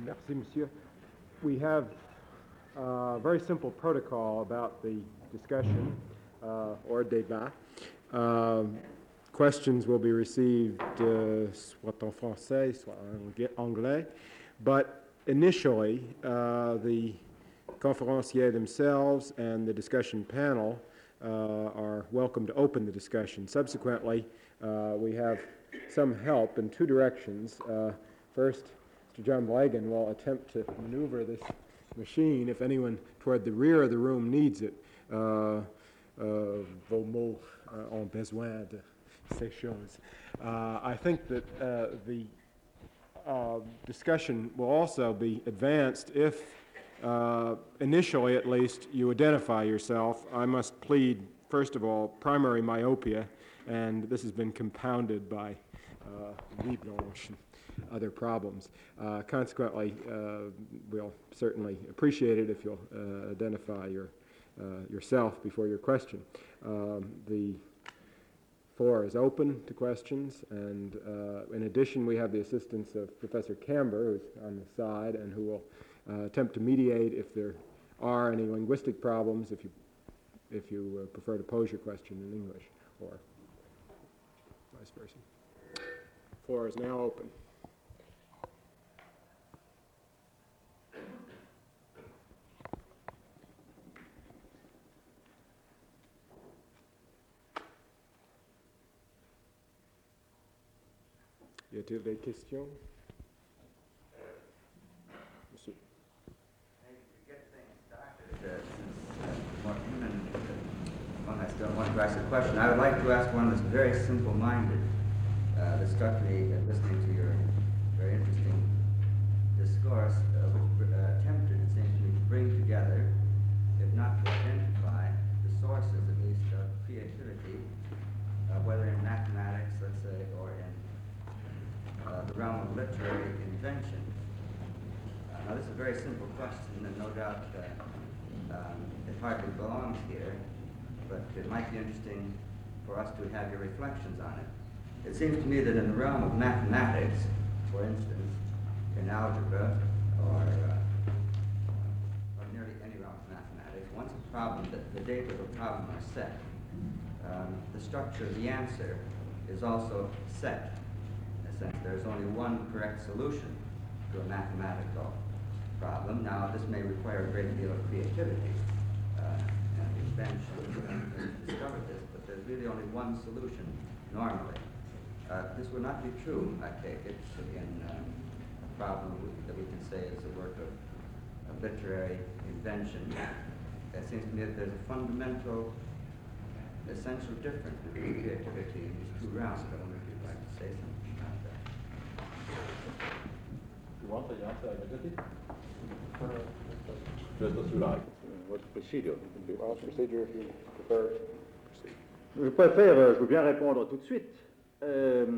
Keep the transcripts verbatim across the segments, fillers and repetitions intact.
Merci, monsieur. We have a very simple protocol about the discussion uh, or débat. Uh, questions will be received uh, soit en français, soit en anglais. But initially, uh, the conférenciers themselves and the discussion panel uh, are welcome to open the discussion. Subsequently, uh, we have some help in two directions. Uh, first, Mister John Blagan will attempt to maneuver this machine if anyone toward the rear of the room needs it. Uh, uh, vos mots uh, ont besoin de ces choses. Uh, I think that uh, the uh, discussion will also be advanced if, uh, initially at least, you identify yourself. I must plead, first of all, primary myopia, and this has been compounded by uh, nuit blanche and other problems. Uh, consequently, uh, we'll certainly appreciate it if you'll uh, identify your, uh, yourself before your question. Um, the floor is open to questions, and uh, in addition, we have the assistance of Professor Camber, who's on the side, and who will uh, attempt to mediate if there are any linguistic problems, if you, if you uh, prefer to pose your question in English, or vice versa. The floor is now open. Y a-t-il des questions? Monsieur. Hey, to get things started, uh, since uh, more human, uh, one I still want to ask a question. I would like to ask one that's very simple-minded. Uh, that struck me uh, listening to your very interesting discourse, uh, which uh, attempted, it seems to me, to bring together, if not to identify, the sources, at least, of creativity, uh, whether in mathematics, let's say, or in Uh, the realm of literary invention. Uh, now, this is a very simple question, and no doubt uh, um, it hardly belongs here, but it might be interesting for us to have your reflections on it. It seems to me that in the realm of mathematics, for instance, in algebra, or, uh, or nearly any realm of mathematics, once a problem, the, the data of a problem are set, um, the structure of the answer is also set. Since there's only one correct solution to a mathematical problem. Now, this may require a great deal of creativity uh, and invention to discover this, but there's really only one solution normally. Uh, this would not be true, I take it, in um, a problem that we can say is a work of, of literary invention. It seems to me that there's a fundamental, essential difference between creativity in these two realms. I wonder if you'd like to say something. You want the answer immediately? Just as you like. What's the procedure? Well, procedure, if you prefer. Je préfère, euh, je veux bien répondre tout de suite. Euh,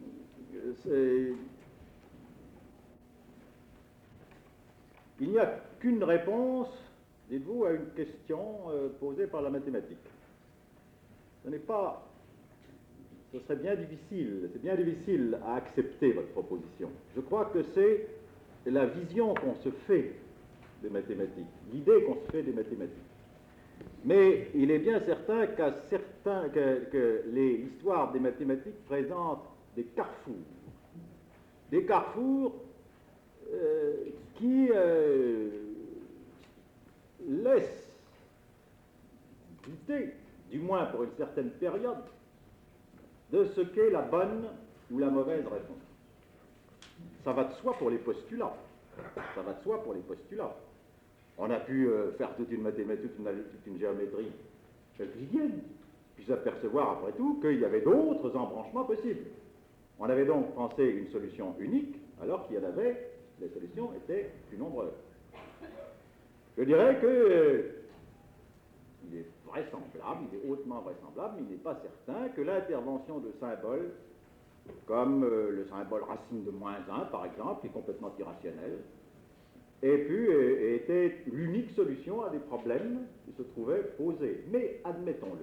il n'y a qu'une réponse, dites-vous, à une question euh, posée par la mathématique. Ce n'est pas... Ce serait bien difficile, c'est bien difficile à accepter votre proposition. Je crois que c'est la vision qu'on se fait des mathématiques, l'idée qu'on se fait des mathématiques. Mais il est bien certain qu'à certains, que, que l'histoire des mathématiques présente des carrefours. Des carrefours euh, qui euh, laissent douter, du moins pour une certaine période, de ce qu'est la bonne ou la mauvaise réponse. Ça va de soi pour les postulats. Ça va de soi pour les postulats. On a pu euh, faire toute une mathématique, toute une, toute une géométrie euclidienne, puis s'apercevoir après tout qu'il y avait d'autres embranchements possibles. On avait donc pensé une solution unique, alors qu'il y en avait, les solutions étaient plus nombreuses. Je dirais que euh, il est vraisemblable, il est hautement vraisemblable, mais il n'est pas certain que l'intervention de symboles, comme euh, le symbole racine de moins un, par exemple, qui est complètement irrationnel, ait pu et était l'unique solution à des problèmes qui se trouvaient posés. Mais admettons-le,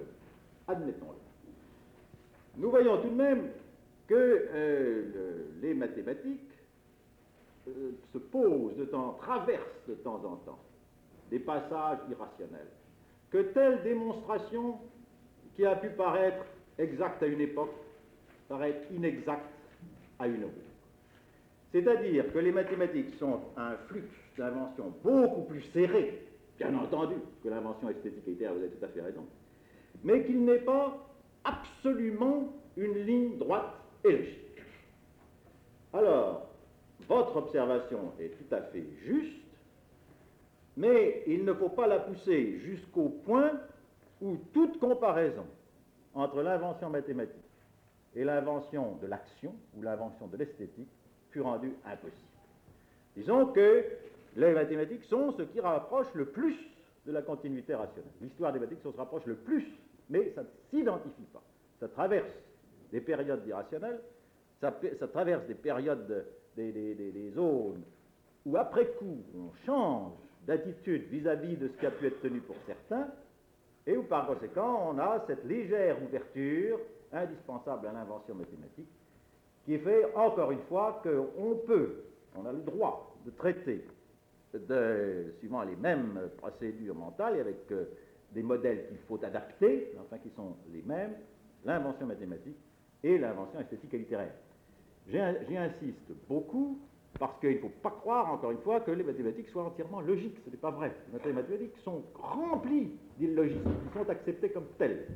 admettons-le. Nous voyons tout de même que euh, le, les mathématiques euh, se pose de temps, traverse de temps en temps des passages irrationnels, que telle démonstration qui a pu paraître exacte à une époque paraît inexacte à une autre. C'est-à-dire que les mathématiques sont un flux d'invention beaucoup plus serré, bien entendu, que l'invention esthétique et littéraire, vous avez tout à fait raison, mais qu'il n'est pas absolument une ligne droite et logique. Alors, votre observation est tout à fait juste, mais il ne faut pas la pousser jusqu'au point où toute comparaison entre l'invention mathématique et l'invention de l'action ou l'invention de l'esthétique fut rendue impossible. Disons que les mathématiques sont ce qui rapproche le plus de la continuité rationnelle. L'histoire des mathématiques se rapproche le plus, mais ça ne s'identifie pas. Ça traverse des périodes d'irrationnel, ça, ça traverse des périodes, de, des, des, des, des zones où après coup on change d'attitude vis-à-vis de ce qui a pu être tenu pour certains, et où par conséquent on a cette légère ouverture indispensable à l'invention mathématique, qui fait encore une fois qu'on peut, on a le droit de traiter, de, suivant les mêmes procédures mentales et avec euh, des modèles qu'il faut adapter, enfin qui sont les mêmes, l'invention mathématique et l'invention esthétique et littéraire. J'y insiste beaucoup parce qu'il ne faut pas croire, encore une fois, que les mathématiques soient entièrement logiques. Ce n'est pas vrai. Les mathématiques sont remplies d'illogismes, qui sont acceptés comme tels.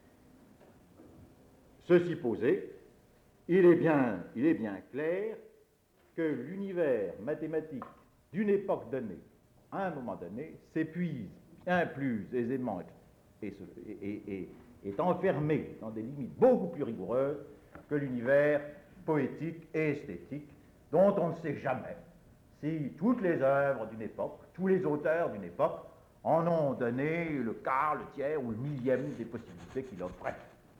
Ceci posé, il est bien, il est bien clair que l'univers mathématique d'une époque donnée, à un moment donné, s'épuise bien plus aisément et, se, et, et, et est enfermé dans des limites beaucoup plus rigoureuses que l'univers poétique et esthétique, dont on ne sait jamais si toutes les œuvres d'une époque, tous les auteurs d'une époque, en ont donné le quart, le tiers ou le millième des possibilités qu'il offrait.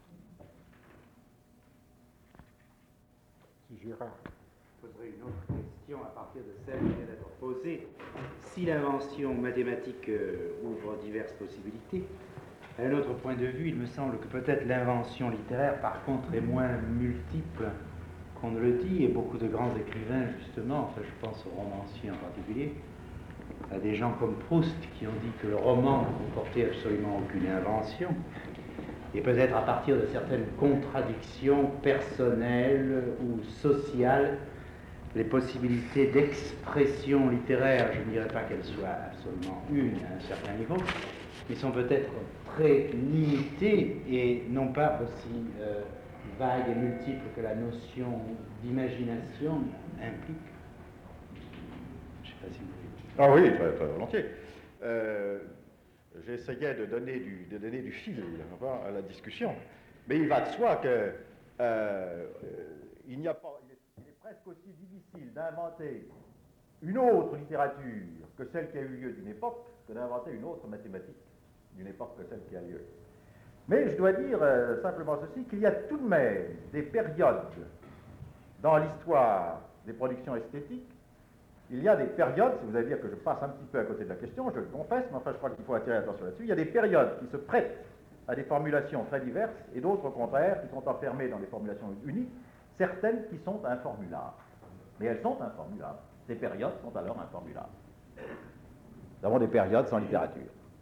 Girard. Je poserai une autre question à partir de celle qui vient d'être posée. Si l'invention mathématique euh, ouvre diverses possibilités, à un autre point de vue, il me semble que peut-être l'invention littéraire, par contre, est moins multiple qu'on ne le dit, et beaucoup de grands écrivains, justement, enfin je pense aux romanciers en particulier, à des gens comme Proust qui ont dit que le roman ne comportait absolument aucune invention, et peut-être à partir de certaines contradictions personnelles ou sociales, les possibilités d'expression littéraire, je ne dirais pas qu'elles soient absolument une à un certain niveau, mais sont peut-être très limitées et non pas aussi euh, vagues et multiples que la notion d'imagination implique. Je ne sais pas si vous voulez. Ah oui, très, très volontiers. Euh, J'essayais de donner du, de donner du fil à la discussion, mais il va de soi que euh, il n'y a pas, il est, il est presque aussi difficile d'inventer une autre littérature que celle qui a eu lieu d'une époque que d'inventer une autre mathématique d'une époque que celle qui a lieu. Mais je dois dire euh, simplement ceci, qu'il y a tout de même des périodes dans l'histoire des productions esthétiques. Il y a des périodes, si vous allez dire que je passe un petit peu à côté de la question, je le confesse, mais enfin je crois qu'il faut attirer l'attention là-dessus, il y a des périodes qui se prêtent à des formulations très diverses, et d'autres au contraire qui sont enfermées dans des formulations uniques, certaines qui sont informulables. Mais elles sont informulables. Ces périodes sont alors informulables. Nous avons des périodes sans littérature.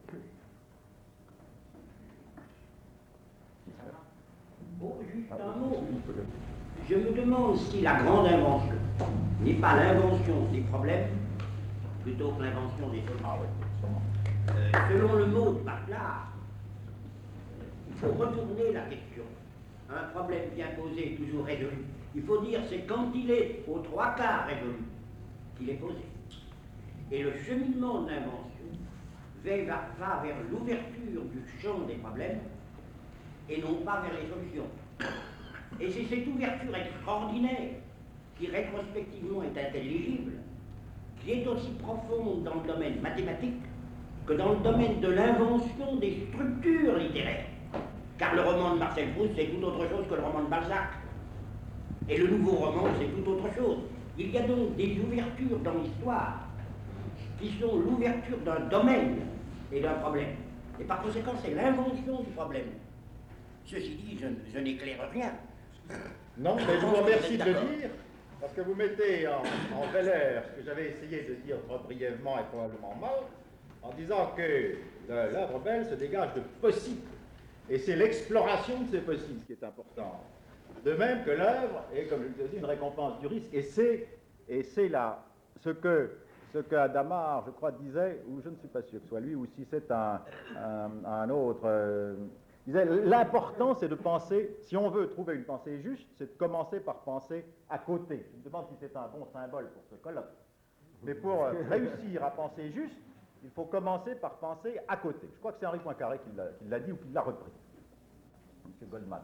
Oh, juste un mot. Je me demande si la grande invention n'est pas l'invention des problèmes plutôt que l'invention des solutions. Ah oui, euh, selon le mot de Bachelard, il faut retourner la question. Un problème bien posé, toujours résolu. Il faut dire c'est quand il est aux trois quarts résolu qu'il est posé. Et le cheminement de l'invention va, va vers l'ouverture du champ des problèmes et non pas vers les solutions. Et c'est cette ouverture extraordinaire qui rétrospectivement est intelligible, qui est aussi profonde dans le domaine mathématique que dans le domaine de l'invention des structures littéraires. Car le roman de Marcel Proust, c'est tout autre chose que le roman de Balzac. Et le nouveau roman, c'est tout autre chose. Il y a donc des ouvertures dans l'histoire qui sont l'ouverture d'un domaine et d'un problème. Et par conséquent, c'est l'invention du problème. Ceci dit, je, je n'éclaire rien. Non, mais je vous remercie de le dire, Parce que vous mettez en, en valeur ce que j'avais essayé de dire trop brièvement et probablement mal, en disant que de l'œuvre belle se dégage de possibles. Et c'est l'exploration de ces possibles qui est important. De même que l'œuvre est, comme je le disais, une récompense du risque. Et c'est, et c'est là ce que, ce que Adamar, je crois, disait, ou je ne suis pas sûr que ce soit lui, ou si c'est un, un, un autre, euh, disait, l'important c'est de penser, si on veut trouver une pensée juste, c'est de commencer par penser à côté. Je me demande si c'est un bon symbole pour ce colloque. Mais pour euh, réussir à penser juste, il faut commencer par penser à côté. Je crois que c'est Henri Poincaré qui l'a, qui l'a dit ou qui l'a repris. Monsieur Goldman.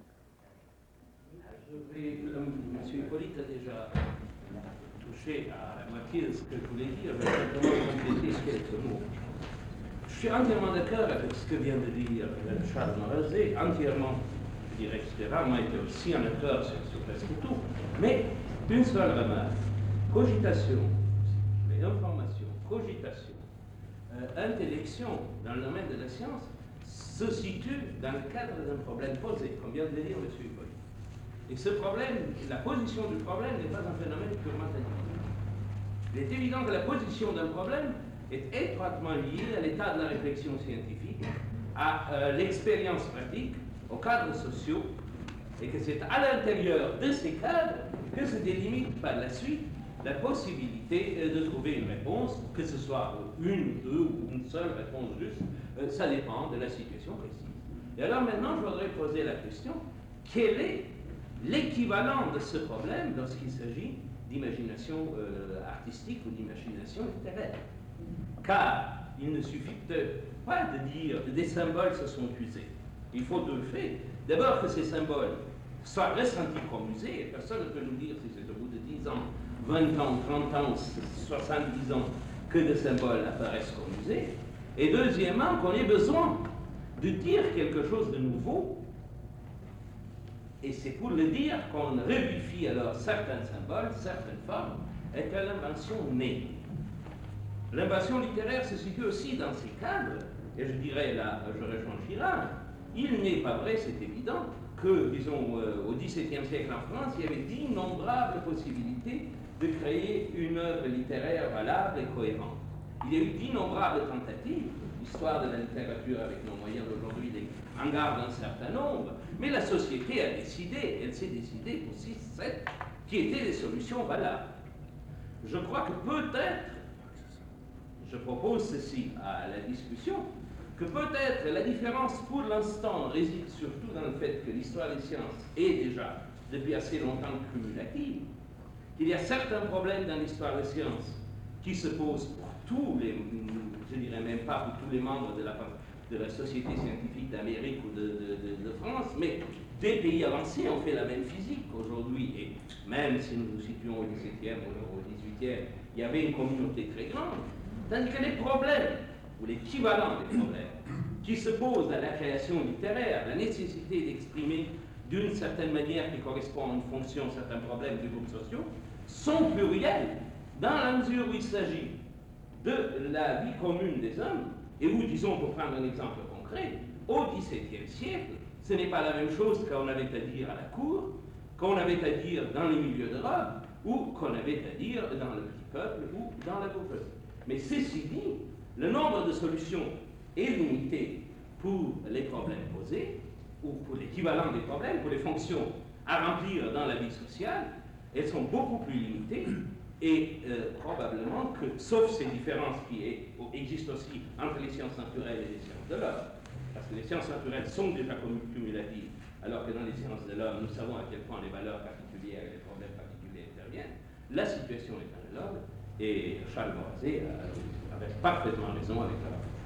Je vais, euh, M. Hippolyte a déjà touché à la moitié de ce que je voulais dire, je vais simplement compléter quelques mots. Je suis entièrement d'accord avec ce que vient de dire Charles Marazé, entièrement, je dirais que c'était rarement été aussi en accord sur, sur presque tout, mais une seule remarque. Cogitation, mais information, cogitation, euh, intellection dans le domaine de la science se situe dans le cadre d'un problème posé, comme vient de le dire M. Hippolyte. Et ce problème, la position du problème n'est pas un phénomène purement technique. Il est évident que la position d'un problème est étroitement liée à l'état de la réflexion scientifique, à euh, l'expérience pratique, aux cadres sociaux, et que c'est à l'intérieur de ces cadres que se délimite par la suite la possibilité euh, de trouver une réponse, que ce soit une, deux ou une seule réponse juste, euh, ça dépend de la situation précise. Et alors maintenant, je voudrais poser la question, quel est l'équivalent de ce problème lorsqu'il s'agit d'imagination euh, artistique ou d'imagination littéraire? Car il ne suffit de, pas de dire que des symboles se sont usés. Il faut deux faits. D'abord que ces symboles soient ressentis comme usés, et personne ne peut nous dire si c'est au bout de dix ans, vingt ans, trente ans, soixante-dix ans que des symboles apparaissent comme usés. Et deuxièmement, qu'on ait besoin de dire quelque chose de nouveau. Et c'est pour le dire qu'on revifie alors certains symboles, certaines formes, et que l'invention naît. L'invention littéraire se situe aussi dans ces cadres, et je dirais là, je rejoins Girard, il n'est pas vrai, c'est évident, que, disons, euh, au dix-septième siècle en France, il y avait d'innombrables possibilités de créer une œuvre littéraire valable et cohérente. Il y a eu d'innombrables tentatives, l'histoire de la littérature avec nos moyens d'aujourd'hui en garde un certain nombre, mais la société a décidé, elle s'est décidée pour six, sept, qui étaient des solutions valables. Je crois que peut-être, je propose ceci à la discussion, que peut-être la différence pour l'instant réside surtout dans le fait que l'histoire des sciences est déjà depuis assez longtemps cumulative, qu'il y a certains problèmes dans l'histoire des sciences qui se posent pour tous les, je dirais même pas pour tous les membres de la, de la Société scientifique d'Amérique ou de, de, de, de France, mais des pays avancés ont fait la même physique aujourd'hui, et même si nous nous situons au dix-septième ou au dix-huitième, il y avait une communauté très grande, tandis que les problèmes, ou l'équivalent des problèmes, qui se posent à la création littéraire, la nécessité d'exprimer d'une certaine manière qui correspond à une fonction certains problèmes des groupes sociaux, sont pluriels dans la mesure où il s'agit de la vie commune des hommes, et où, disons, pour prendre un exemple concret, au dix-septième siècle, ce n'est pas la même chose qu'on avait à dire à la cour, qu'on avait à dire dans les milieux de robe, ou qu'on avait à dire dans le petit peuple ou dans la bourgeoisie. Mais ceci dit, le nombre de solutions est limité pour les problèmes posés, ou pour l'équivalent des problèmes, pour les fonctions à remplir dans la vie sociale, elles sont beaucoup plus limitées, et euh, probablement que, sauf ces différences qui est, existent aussi entre les sciences naturelles et les sciences de l'homme, parce que les sciences naturelles sont déjà cumulatives, alors que dans les sciences de l'homme, nous savons à quel point les valeurs particulières et les problèmes particuliers interviennent, la situation est analogue, et Charles Marazé avait parfaitement raison avec la réponse.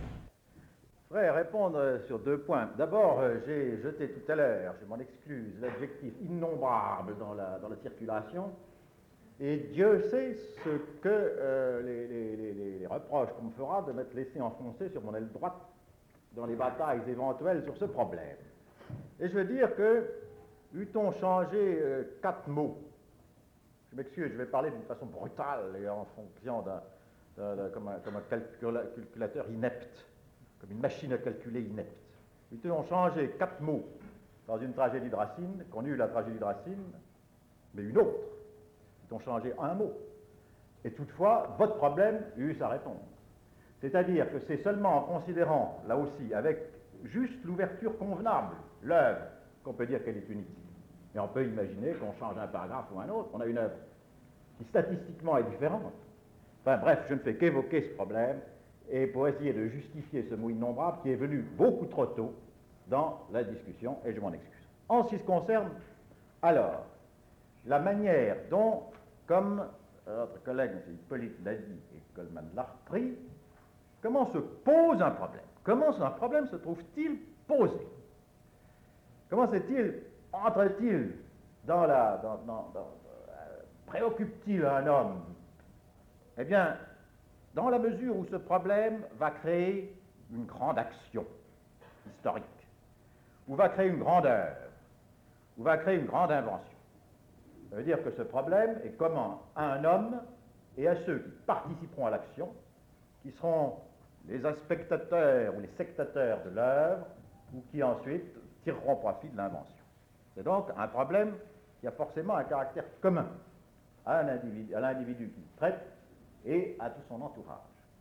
Je voudrais répondre sur deux points. D'abord, j'ai jeté tout à l'heure, je m'en excuse, l'adjectif innombrable dans la, dans la circulation, et Dieu sait ce que euh, les, les, les, les reproches qu'on me fera de m'être laissé enfoncer sur mon aile droite dans les batailles éventuelles sur ce problème. Et je veux dire que, eût-on changé euh, quatre mots, je m'excuse, je vais parler d'une façon brutale et en fonction d'un, d'un, d'un comme, un, comme un calcula, calculateur inepte, comme une machine à calculer inepte. Eût-on changé quatre mots dans une tragédie de Racine, qu'on eut la tragédie de Racine, mais une autre, qui ont changé un mot. Et toutefois, votre problème eut sa réponse. C'est-à-dire que c'est seulement en considérant, là aussi, avec juste l'ouverture convenable, l'œuvre, qu'on peut dire qu'elle est unique. Mais on peut imaginer qu'on change un paragraphe ou un autre, on a une œuvre qui statistiquement est différente. Enfin bref, je ne fais qu'évoquer ce problème, et pour essayer de justifier ce mot innombrable qui est venu beaucoup trop tôt dans la discussion, et je m'en excuse. En ce qui se concerne, alors, la manière dont, comme notre collègue M. Hippolyte l'a dit et Goldman l'a repris, comment se pose un problème? Comment un problème se trouve-t-il posé? Comment s'est-il, entre-t-il dans la... Dans, dans, dans, euh, préoccupe-t-il un homme? Eh bien, dans la mesure où ce problème va créer une grande action historique, ou va créer une grande œuvre, ou va créer une grande invention. Ça veut dire que ce problème est commun à un homme et à ceux qui participeront à l'action, qui seront les spectateurs ou les sectateurs de l'œuvre, ou qui ensuite tireront profit de l'invention. C'est donc un problème qui a forcément un caractère commun à, un individu, à l'individu qui le traite et à tout son entourage.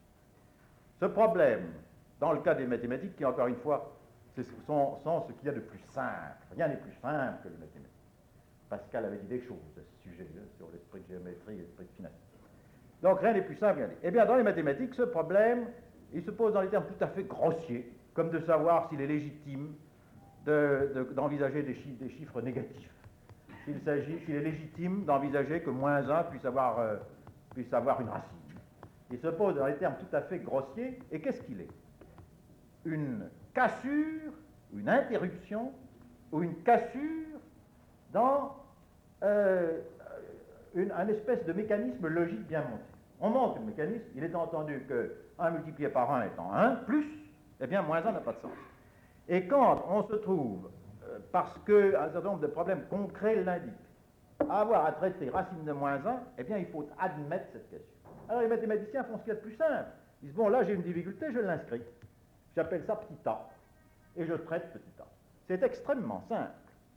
Ce problème, dans le cas des mathématiques, qui encore une fois sont, sont ce qu'il y a de plus simple, rien n'est plus simple que les mathématiques. Pascal avait dit des choses à ce sujet, là, sur l'esprit de géométrie et l'esprit de finesse. Donc rien n'est plus simple. Regardez. Eh bien, dans les mathématiques, ce problème, il se pose dans les termes tout à fait grossiers, comme de savoir s'il est légitime de, de, d'envisager des chiffres, des chiffres négatifs. S'il s'agit, s'il est légitime d'envisager que moins un puisse avoir, euh, puisse avoir une racine. Il se pose dans les termes tout à fait grossiers, et qu'est-ce qu'il est? Une cassure, une interruption, ou une cassure dans euh, une, un espèce de mécanisme logique bien monté. On monte le mécanisme, il est entendu que un multiplié par un étant un, plus, eh bien moins un n'a pas de sens. Et quand on se trouve, euh, parce qu'un certain nombre de problèmes concrets l'indiquent, à avoir à traiter racine de moins un, eh bien il faut admettre cette cassure. Alors les mathématiciens font ce qu'il y a de plus simple. Ils disent, bon là j'ai une difficulté, je l'inscris. J'appelle ça petit a, et je traite petit a. C'est extrêmement simple.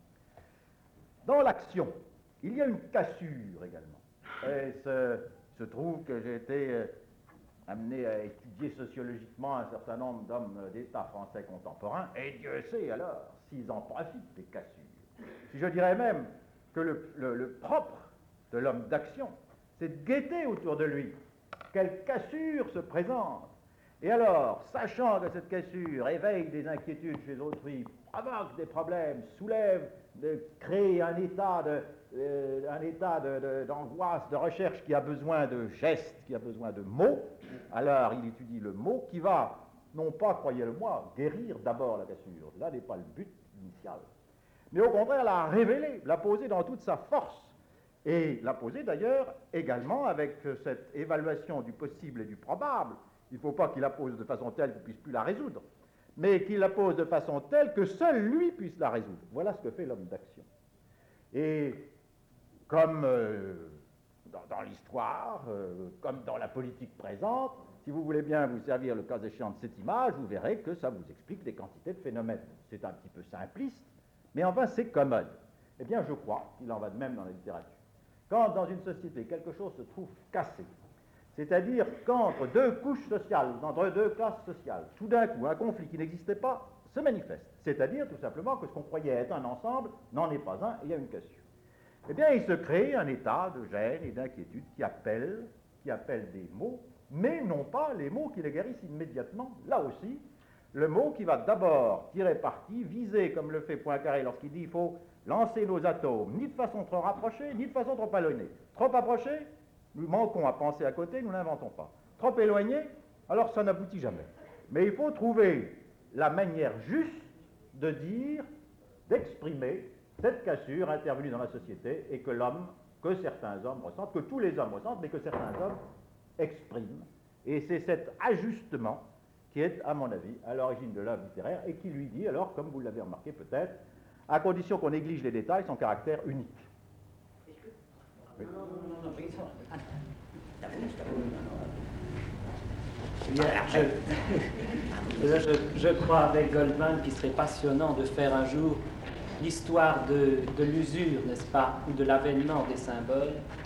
Dans l'action, il y a une cassure également. Et ce, se trouve que j'ai été euh, amené à étudier sociologiquement un certain nombre d'hommes d'État français contemporains, et Dieu sait alors s'ils en profitent des cassures. Si je dirais même que le, le, le propre de l'homme d'action, c'est de guetter autour de lui quelle cassure se présente. Et alors, sachant que cette cassure éveille des inquiétudes chez autrui, provoque des problèmes, soulève, de créer un état de, euh, un état de, de, d'angoisse, de recherche qui a besoin de gestes, qui a besoin de mots, alors il étudie le mot qui va, non pas, croyez-le-moi, guérir d'abord la cassure. Là n'est pas le but initial. Mais au contraire, la révéler, la poser dans toute sa force. Et la poser d'ailleurs également avec cette évaluation du possible et du probable. Il ne faut pas qu'il la pose de façon telle qu'il ne puisse plus la résoudre, mais qu'il la pose de façon telle que seul lui puisse la résoudre. Voilà ce que fait l'homme d'action. Et comme euh, dans, dans l'histoire, euh, comme dans la politique présente, si vous voulez bien vous servir le cas échéant de cette image, vous verrez que ça vous explique des quantités de phénomènes. C'est un petit peu simpliste, mais enfin c'est commode. Eh bien je crois qu'il en va de même dans la littérature. Quand dans une société quelque chose se trouve cassé, c'est-à-dire qu'entre deux couches sociales, entre deux classes sociales, tout d'un coup, un conflit qui n'existait pas se manifeste. C'est-à-dire tout simplement que ce qu'on croyait être un ensemble n'en est pas un, et il y a une cassure. Eh bien, il se crée un état de gêne et d'inquiétude qui appelle, qui appelle des mots, mais non pas les mots qui les guérissent immédiatement. Là aussi, le mot qui va d'abord tirer parti, viser, comme le fait Poincaré lorsqu'il dit qu'il faut lancer nos atomes, ni de façon trop rapprochée, ni de façon trop éloignée. Trop approchée, nous manquons à penser à côté, nous n'inventons pas. Trop éloigné, alors ça n'aboutit jamais. Mais il faut trouver la manière juste de dire, d'exprimer cette cassure intervenue dans la société et que l'homme, que certains hommes ressentent, que tous les hommes ressentent, mais que certains hommes expriment. Et c'est cet ajustement qui est, à mon avis, à l'origine de l'œuvre littéraire et qui lui dit, alors, comme vous l'avez remarqué peut-être, à condition qu'on néglige les détails, son caractère unique. Oui. Bien, je, je, je crois avec Goldman qu'il serait passionnant de faire un jour l'histoire de, de l'usure, n'est-ce pas, ou de l'avènement des symboles,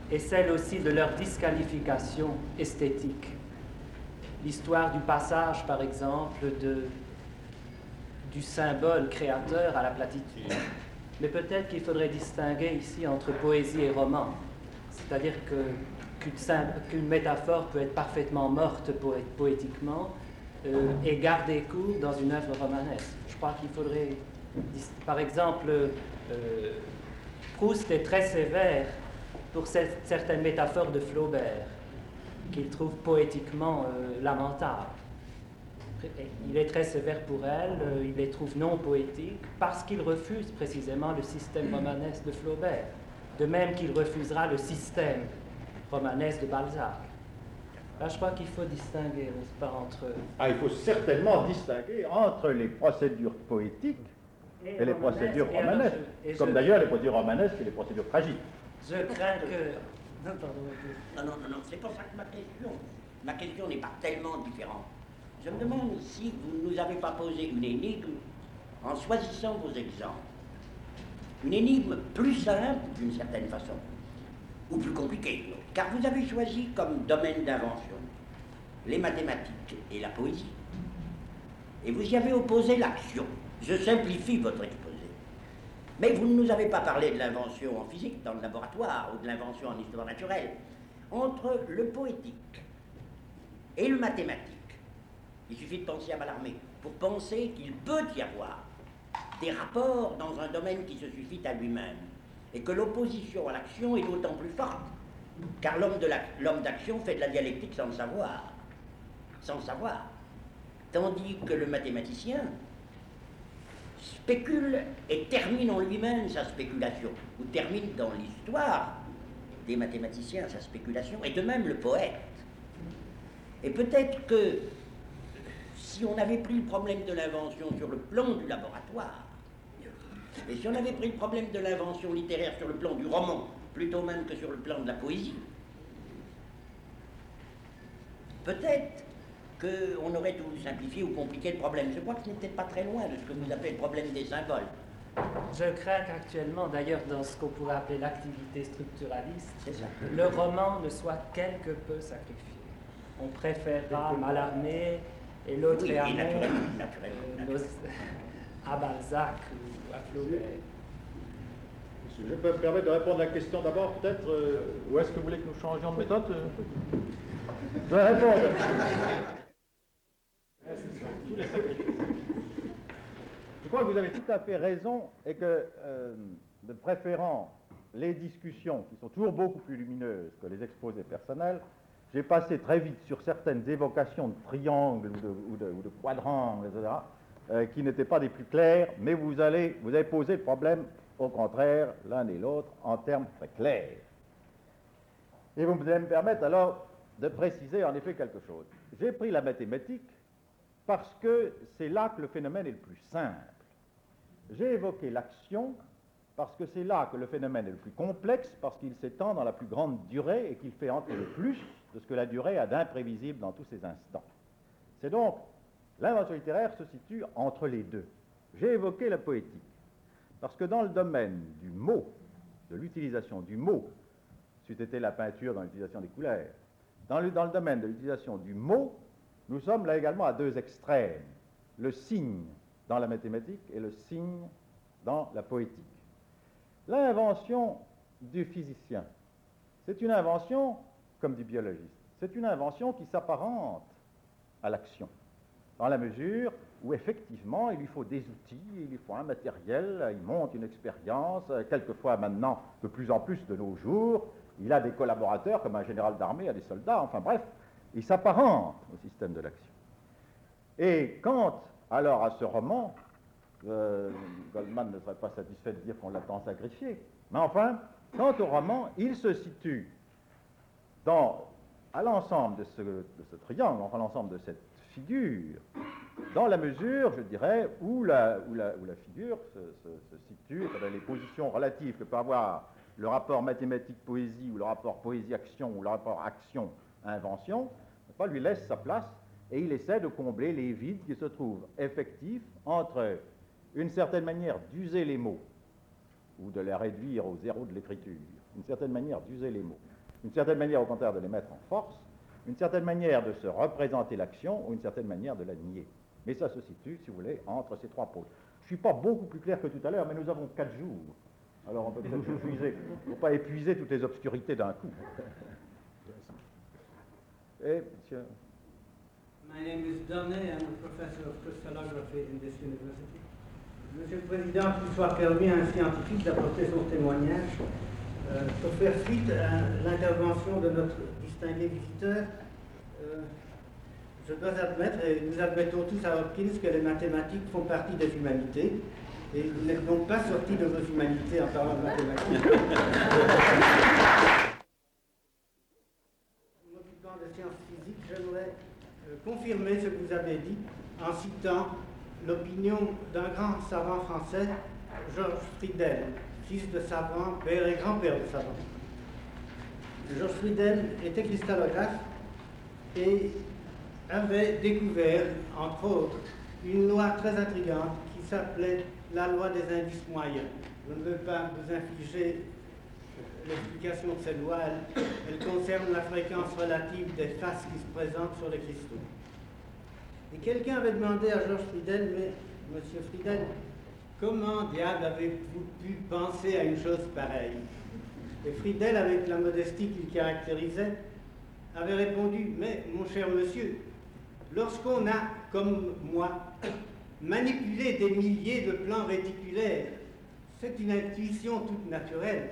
et celle aussi de leur disqualification esthétique. L'histoire du passage, par exemple, de, du symbole créateur à la platitude. Mais peut-être qu'il faudrait distinguer ici entre poésie et roman. C'est-à-dire que, qu'une, qu'une métaphore peut être parfaitement morte poé, poétiquement euh, et garder cours dans une œuvre romanesque. Je crois qu'il faudrait... Par exemple, euh, Proust est très sévère pour cette, certaines métaphores de Flaubert, qu'il trouve poétiquement euh, lamentables. Il est très sévère pour elle, euh, il les trouve non poétiques, parce qu'il refuse précisément le système romanesque de Flaubert, de même qu'il refusera le système romanesque de Balzac. Là, je crois qu'il faut distinguer, n'est-ce pas, entre... Ah, il faut certainement distinguer entre les procédures poétiques et, et les procédures et romanesques, je, et comme je, d'ailleurs les procédures romanesques et les procédures tragiques. Je crains que... Non, pardon. Non, non, non, non, c'est pour ça que ma question, ma question n'est pas tellement différente. Je me demande si vous ne nous avez pas posé une énigme en choisissant vos exemples. Une énigme plus simple, d'une certaine façon, ou plus compliquée, d'une autre. Car vous avez choisi comme domaine d'invention les mathématiques et la poésie. Et vous y avez opposé l'action. Je simplifie votre exposé. Mais vous ne nous avez pas parlé de l'invention en physique dans le laboratoire ou de l'invention en histoire naturelle. Entre le poétique et le mathématique, il suffit de penser à Mallarmé pour penser qu'il peut y avoir des rapports dans un domaine qui se suffit à lui-même et que l'opposition à l'action est d'autant plus forte car l'homme de la, l'homme d'action fait de la dialectique sans le savoir, sans le savoir, tandis que le mathématicien spécule et termine en lui-même sa spéculation, ou termine dans l'histoire des mathématiciens sa spéculation, et de même le poète. Et peut-être que si on avait pris le problème de l'invention sur le plan du laboratoire, et si on avait pris le problème de l'invention littéraire sur le plan du roman, plutôt même que sur le plan de la poésie, peut-être qu'on aurait tout simplifié ou compliqué le problème. Je crois que ce n'était pas très loin de ce que vous appelez le problème des symboles. Je crains qu'actuellement, d'ailleurs, dans ce qu'on pourrait appeler l'activité structuraliste, C'est ça. le roman ne soit quelque peu sacrifié. On préférera Mallarmé et l'autre Oui, et et Hamon, naturellement, naturellement, euh, naturellement. nos- à Balzac ou à Flaubert. Monsieur, je peux me permettre de répondre à la question d'abord, peut-être, euh, ou est-ce que vous voulez que nous changions de méthode euh Je vais répondre. Je crois que vous avez tout à fait raison et que, euh, de préférant les discussions qui sont toujours beaucoup plus lumineuses que les exposés personnels, j'ai passé très vite sur certaines évocations de triangles ou de, ou de, ou de quadrangles, et cetera, euh, qui n'étaient pas des plus clairs, mais vous, allez, vous avez posé le problème, au contraire, l'un et l'autre, en termes très clairs. Et vous allez me permettre alors de préciser en effet quelque chose. J'ai pris la mathématique parce que c'est là que le phénomène est le plus simple. J'ai évoqué l'action parce que c'est là que le phénomène est le plus complexe, parce qu'il s'étend dans la plus grande durée et qu'il fait entrer le plus de ce que la durée a d'imprévisible dans tous ses instants. C'est donc, l'invention littéraire se situe entre les deux. J'ai évoqué la poétique, parce que dans le domaine du mot, de l'utilisation du mot, c'eût été la peinture dans l'utilisation des couleurs, dans le, dans le domaine de l'utilisation du mot, nous sommes là également à deux extrêmes, le signe dans la mathématique et le signe dans la poétique. L'invention du physicien, c'est une invention, comme du biologiste, c'est une invention qui s'apparente à l'action, dans la mesure où effectivement il lui faut des outils, il lui faut un matériel, il monte une expérience, quelquefois maintenant, de plus en plus de nos jours, il a des collaborateurs comme un général d'armée a des soldats, enfin bref, il s'apparente au système de l'action. Et quant alors à ce roman, euh, Goldman ne serait pas satisfait de dire qu'on l'a tant sacrifié, mais enfin, quant au roman, il se situe dans, à l'ensemble de ce, de ce triangle, enfin l'ensemble de cette figure, dans la mesure, je dirais, où la, où la, où la figure se, se, se situe, dans les positions relatives que peut avoir le rapport mathématique-poésie, ou le rapport poésie-action, ou le rapport action-invention, pas, lui laisse sa place, et il essaie de combler les vides qui se trouvent effectifs entre une certaine manière d'user les mots, ou de les réduire au zéro de l'écriture, une certaine manière d'user les mots, Une certaine manière, au contraire, de les mettre en force, une certaine manière de se représenter l'action ou une certaine manière de la nier. Mais ça se situe, si vous voulez, entre ces trois pôles. Je ne suis pas beaucoup plus clair que tout à l'heure, mais nous avons quatre jours. Alors on peut peut-être épuiser. Il ne faut pas épuiser toutes les obscurités d'un coup. Et, monsieur... My name is Darnay, I'm a professor of crystallography in this university. Monsieur le Président, qu'il soit permis à un scientifique d'apporter son témoignage euh, pour faire suite à l'intervention de notre distingué visiteur. Euh, je dois admettre, et nous admettons tous à Hopkins, que les mathématiques font partie des humanités, et vous n'êtes donc pas sorti de vos humanités en parlant de mathématiques. M'occupant de sciences physiques, j'aimerais euh, confirmer ce que vous avez dit en citant l'opinion d'un grand savant français, Georges Friedel, fils de savant, père et grand-père de savant. Georges Friedel était cristallographe et avait découvert, entre autres, une loi très intrigante qui s'appelait la loi des indices moyens. Je ne veux pas vous infliger l'explication de cette loi, elle, elle concerne la fréquence relative des faces qui se présentent sur les cristaux. Et quelqu'un avait demandé à Georges Friedel, mais monsieur Friedel, comment diable avez-vous pu penser à une chose pareille? Et Friedel, avec la modestie qu'il caractérisait, avait répondu, mais mon cher monsieur, lorsqu'on a, comme moi, manipulé des milliers de plans réticulaires, c'est une intuition toute naturelle.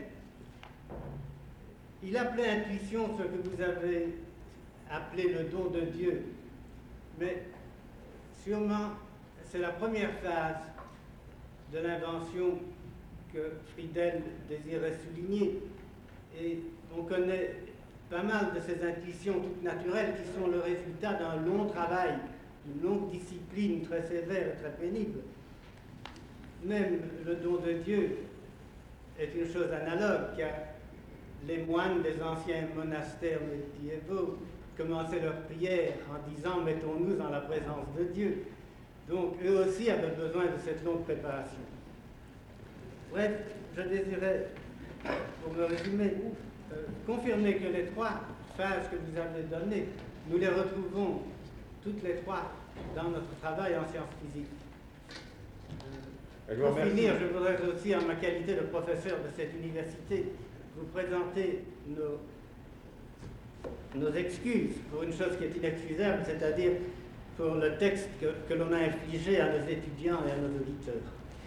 Il appelait intuition ce que vous avez appelé le don de Dieu, mais sûrement, c'est la première phase de l'invention que Friedel désirait souligner. Et on connaît pas mal de ces intuitions toutes naturelles qui sont le résultat d'un long travail, d'une longue discipline très sévère et très pénible. Même le don de Dieu est une chose analogue, car les moines des anciens monastères médiévaux commençaient leur prière en disant « mettons-nous en la présence de Dieu ». Donc eux aussi avaient besoin de cette longue préparation. Bref, je désirais, pour me résumer, euh, confirmer que les trois phases que vous avez données, nous les retrouvons toutes les trois dans notre travail en sciences physiques. Euh, pour finir, je voudrais aussi, en ma qualité de professeur de cette université, vous présenter nos, nos excuses pour une chose qui est inexcusable, c'est-à-dire pour le texte que, que l'on a infligé à nos étudiants et à nos auditeurs.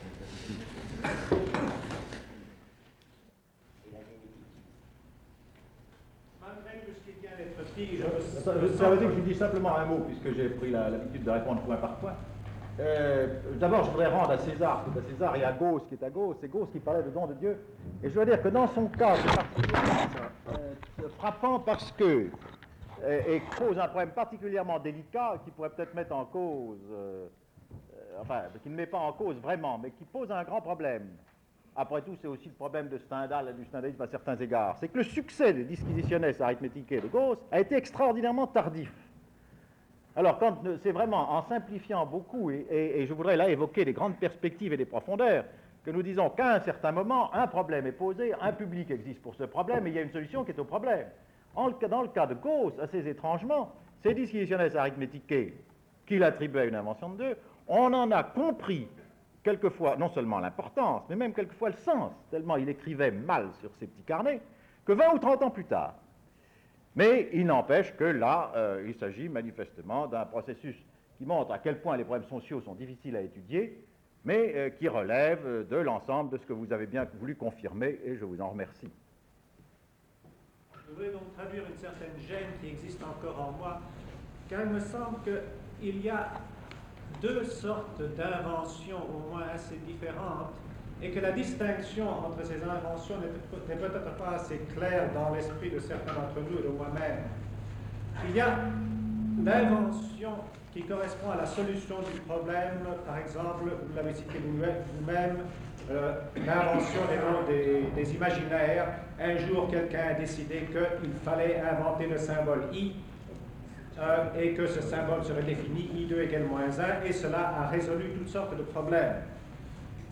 Malgré tout ce qui vient d'être dit, je... Ça, ça veut dire que je dis simplement un mot, puisque j'ai pris la- l'habitude de répondre point par point. Euh, D'abord, je voudrais rendre à César ce qui est à César et à Gauss ce qui est à Gauss. C'est Gauss qui parlait de don de Dieu. Et je veux dire que dans son cas, c'est particulièrement euh, frappant parce que, euh, et pose un problème particulièrement délicat qui pourrait peut-être mettre en cause, euh, euh, enfin, qui ne met pas en cause vraiment, mais qui pose un grand problème. Après tout, c'est aussi le problème de Stendhal et du stendhalisme à certains égards. C'est que le succès des disquisitionnes arithmétiques de Gauss a été extraordinairement tardif. Alors, quand c'est vraiment en simplifiant beaucoup, et, et, et je voudrais là évoquer les grandes perspectives et les profondeurs, que nous disons qu'à un certain moment, un problème est posé, un public existe pour ce problème, et il y a une solution qui est au problème. En, dans le cas de Gauss, assez étrangement, ces disquisitionnes arithmétiques qu'il attribuait à une invention de Dieu, on en a compris quelquefois, non seulement l'importance, mais même quelquefois le sens, tellement il écrivait mal sur ses petits carnets, que vingt ou trente ans plus tard. Mais il n'empêche que là, euh, il s'agit manifestement d'un processus qui montre à quel point les problèmes sociaux sont difficiles à étudier, mais euh, qui relève de l'ensemble de ce que vous avez bien voulu confirmer, et je vous en remercie. Je voudrais donc traduire une certaine gêne qui existe encore en moi, car il me semble qu'il y a deux sortes d'inventions au moins assez différentes, et que la distinction entre ces inventions n'est peut-être pas assez claire dans l'esprit de certains d'entre nous et de moi-même. Il y a l'invention qui correspond à la solution du problème, par exemple, vous l'avez cité vous-même, euh, l'invention des, des, des imaginaires. Un jour, quelqu'un a décidé qu'il fallait inventer le symbole I, euh, et que ce symbole serait défini I deux égale moins un, et cela a résolu toutes sortes de problèmes.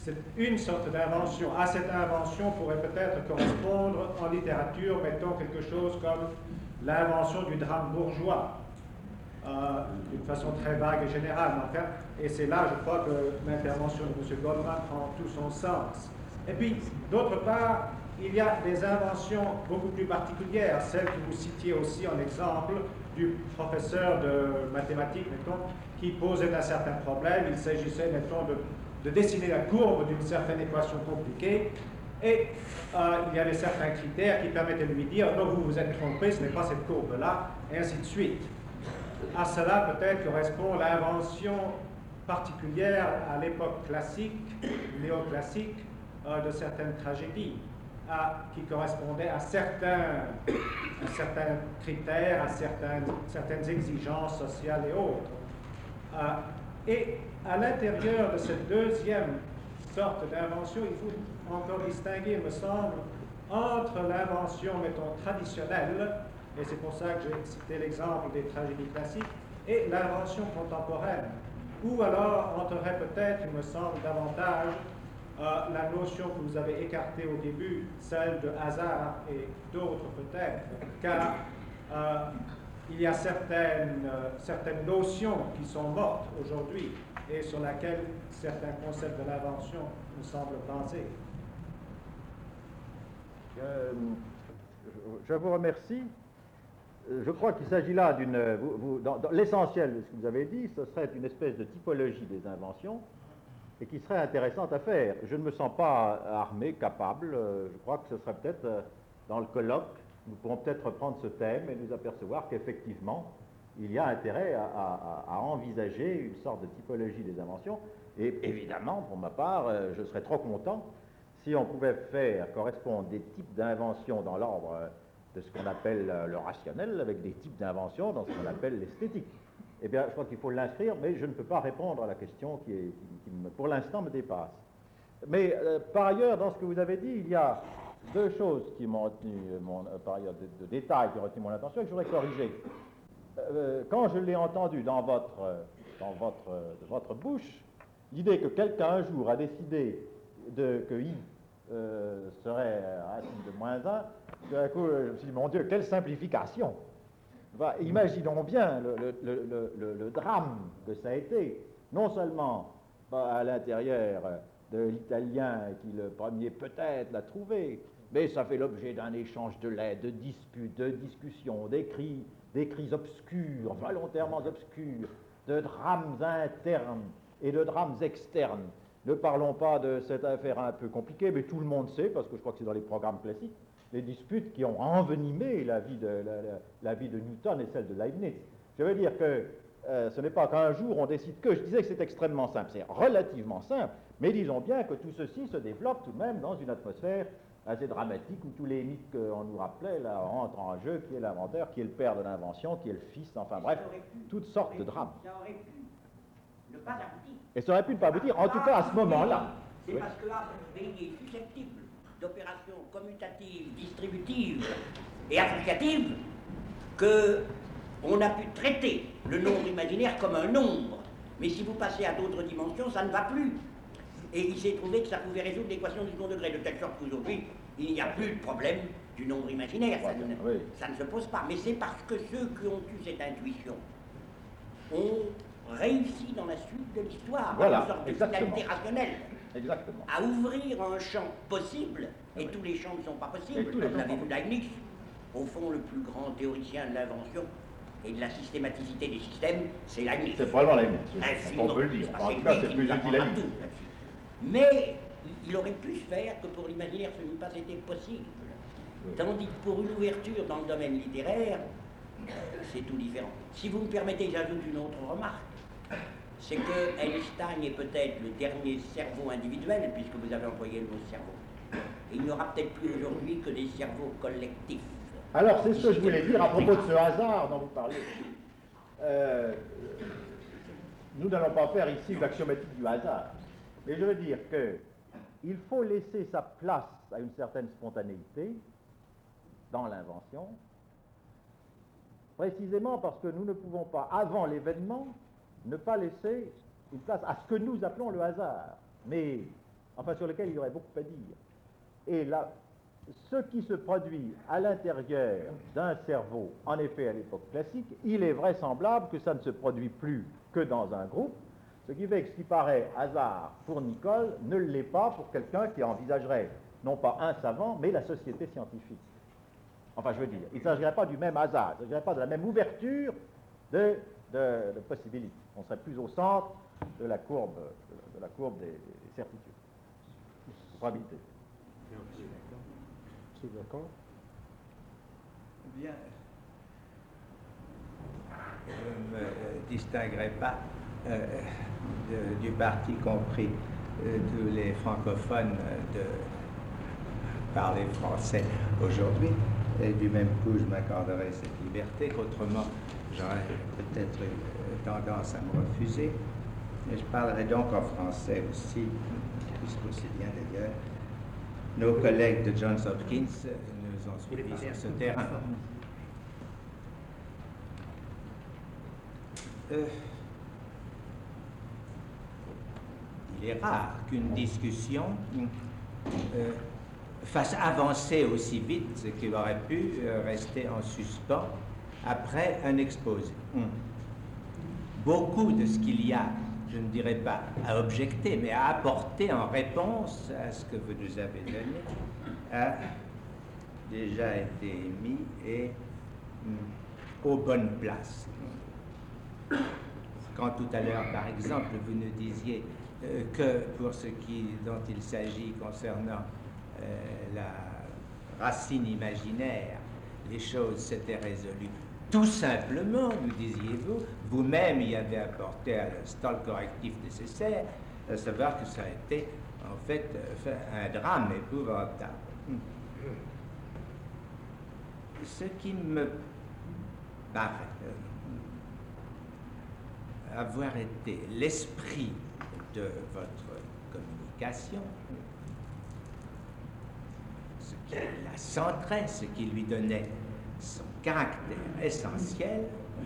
c'est une sorte d'invention. À cette invention pourrait peut-être correspondre en littérature, mettons quelque chose comme l'invention du drame bourgeois, euh, d'une façon très vague et générale. Enfin, et c'est là, je crois, que l'intervention de M. Goldman prend tout son sens. Et puis, d'autre part, il y a des inventions beaucoup plus particulières, celles que vous citiez aussi en exemple du professeur de mathématiques, mettons, qui posait un certain problème. Il s'agissait, mettons, de, de dessiner la courbe d'une certaine équation compliquée, et euh, il y avait certains critères qui permettaient de lui dire « non, vous vous êtes trompé, ce n'est pas cette courbe-là », et ainsi de suite. À cela peut-être correspond l'invention particulière à l'époque classique, néoclassique, euh, de certaines tragédies, à, qui correspondaient à certains, à certains critères, à certaines, certaines exigences sociales et autres. Euh, et à l'intérieur de cette deuxième sorte d'invention, il faut encore distinguer, me semble, entre l'invention, mettons, traditionnelle, et c'est pour ça que j'ai cité l'exemple des tragédies classiques, et l'invention contemporaine, où alors entrerait peut-être, il me semble, davantage euh, la notion que vous avez écartée au début, celle de hasard et d'autres peut-être, car euh, il y a certaines, euh, certaines notions qui sont mortes aujourd'hui et sur lesquelles certains concepts de l'invention nous semblent basés. Euh, je vous remercie. Je crois qu'il s'agit là d'une... vous- vous- dans- dans l'essentiel de ce que vous avez dit, ce serait une espèce de typologie des inventions et qui serait intéressante à faire. Je ne me sens pas armé, capable. euh, Je crois que ce serait peut-être euh, dans le colloque, nous pourrons peut-être reprendre ce thème et nous apercevoir qu'effectivement, il y a intérêt à, à- à envisager une sorte de typologie des inventions. Et évidemment, pour ma part, euh, je serais trop content si on pouvait faire correspondre des types d'inventions dans l'ordre euh, de ce qu'on appelle euh, le rationnel avec des types d'inventions dans ce qu'on appelle l'esthétique. Eh bien, je crois qu'il faut l'inscrire, mais je ne peux pas répondre à la question qui, est, qui- qui me- pour l'instant, me dépasse. Mais euh, par ailleurs, dans ce que vous avez dit, il y a deux choses qui m'ont retenu, euh, mon, euh, par ailleurs, de, de détails qui ont retenu mon attention et que je voudrais corriger. Euh, quand je l'ai entendu dans votre, euh, dans votre, euh, de votre bouche, l'idée que quelqu'un un jour a décidé de, que I euh, serait racine de moins un, tout d'un coup, je me suis dit, mon Dieu, quelle simplification! Enfin, imaginons bien le, le- le- le- le- le drame que ça a été, non seulement bah, à l'intérieur de l'Italien qui le premier peut-être l'a trouvé, mais ça fait l'objet d'un échange de lettres, de disputes, de discussions, d'écrits, d'écrits obscurs, volontairement obscurs, de drames internes et de drames externes. Ne parlons pas de cette affaire un peu compliquée, mais tout le monde sait, parce que je crois que c'est dans les programmes classiques, les disputes qui ont envenimé la vie de, la, la- la vie de Newton et celle de Leibniz. Je veux dire que euh, ce n'est pas qu'un jour on décide que, je disais que c'est extrêmement simple, c'est relativement simple, mais disons bien que tout ceci se développe tout de même dans une atmosphère assez dramatique où tous les mythes qu'on nous rappelait là, entrent en jeu, qui est l'inventeur, qui est le père de l'invention, qui est le fils, enfin bref, Ça aurait pu- toutes sortes de drames. Ça aurait pu ne pas aboutir. Et ça aurait pu ne pas aboutir, en tout cas à ce moment-là. C'est Oui. parce que là, le pays est susceptible d'opérations commutatives, distributives et associatives que on a pu traiter le nombre imaginaire comme un nombre. Mais si vous passez à d'autres dimensions, ça ne va plus. Et il s'est trouvé que ça pouvait résoudre l'équation du second degré, de telle sorte qu'aujourd'hui, il n'y a plus de problème du nombre imaginaire. Ça ne, Oui. ça ne se pose pas. Mais c'est parce que ceux qui ont eu cette intuition ont réussi dans la suite de l'histoire, Voilà, une sorte de exactement. finalité rationnelle, Exactement. à ouvrir un champ possible, et tous les champs ne sont pas Et possibles. tous les Comme champs l'avait sont vu Leibniz, au fond, le plus grand théoricien de l'invention et de la systématicité des systèmes, c'est Leibniz. C'est probablement Leibniz, oui. Infiniment. On peut le dire. Parce En que tout cas, lui c'est qui plus nous utile à apprendra lire. tout là-dessus. Mais il aurait pu se faire que pour l'imaginaire, ce n'eût pas été possible. Tandis que pour une ouverture dans le domaine littéraire, c'est tout différent. Si vous me permettez, j'ajoute une autre remarque. C'est que Einstein est peut-être le dernier cerveau individuel, puisque vous avez employé le mot cerveau. Et il n'y aura peut-être plus aujourd'hui que des cerveaux collectifs. Alors, c'est ce que je voulais dire à propos de ce hasard dont vous parlez. Euh, nous n'allons pas faire ici une axiomatique du hasard, mais je veux dire qu'il faut laisser sa place à une certaine spontanéité dans l'invention, précisément parce que nous ne pouvons pas, avant l'événement, ne pas laisser une place à ce que nous appelons le hasard. Mais enfin sur lequel il y aurait beaucoup à dire. Et là, ce qui se produit à l'intérieur d'un cerveau, en effet à l'époque classique, il est vraisemblable que ça ne se produit plus que dans un groupe, ce qui fait que ce qui paraît hasard pour Nicole ne l'est pas pour quelqu'un qui envisagerait non pas un savant, mais la société scientifique. Enfin, je veux dire, il ne s'agirait pas du même hasard, il ne s'agirait pas de la même ouverture de, de, de possibilités. On serait plus au centre de la courbe, de, de la courbe des, des certitudes, des probabilités. C'est d'accord. Bien, je ne me distinguerai pas euh, de, du parti compris euh, tous les francophones de parler français aujourd'hui. Et du même coup, je m'accorderai cette liberté qu'autrement, j'aurais peut-être eu tendance à me refuser. Et je parlerai donc en français aussi, puisqu'aussi bien d'ailleurs, nos collègues de Johns Hopkins nous ont suivis sur ce terrain. Euh, il est rare qu'une discussion euh, fasse avancer aussi vite ce qui aurait pu euh, rester en suspens après un exposé. Hum. Beaucoup de ce qu'il y a, je ne dirais pas à objecter, mais à apporter en réponse à ce que vous nous avez donné, a déjà été mis et hum, aux bonnes places. Quand tout à l'heure, par exemple, vous nous disiez euh, que pour ce qui, dont il s'agit concernant euh, la racine imaginaire, les choses s'étaient résolues. Tout simplement, nous disiez-vous, vous-même y avez apporté à l'instant le correctif nécessaire, à savoir que ça a été en fait un drame épouvantable. Ce qui me paraît avoir été l'esprit de votre communication, ce qui la centrait, ce qui lui donnait son caractère essentiel,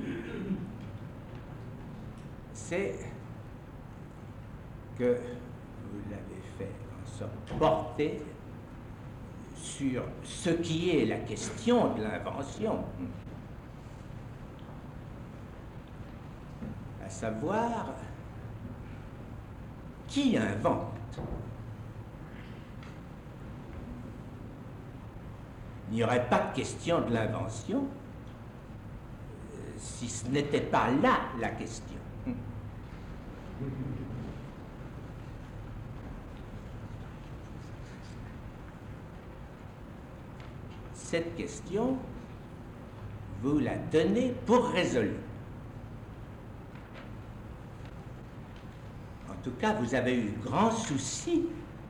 c'est que vous l'avez fait en sorte porter sur ce qui est la question de l'invention, à savoir qui invente. Il n'y aurait pas de question de l'invention euh, si ce n'était pas là la question. Cette question, vous la donnez pour résoudre. En tout cas, vous avez eu grand souci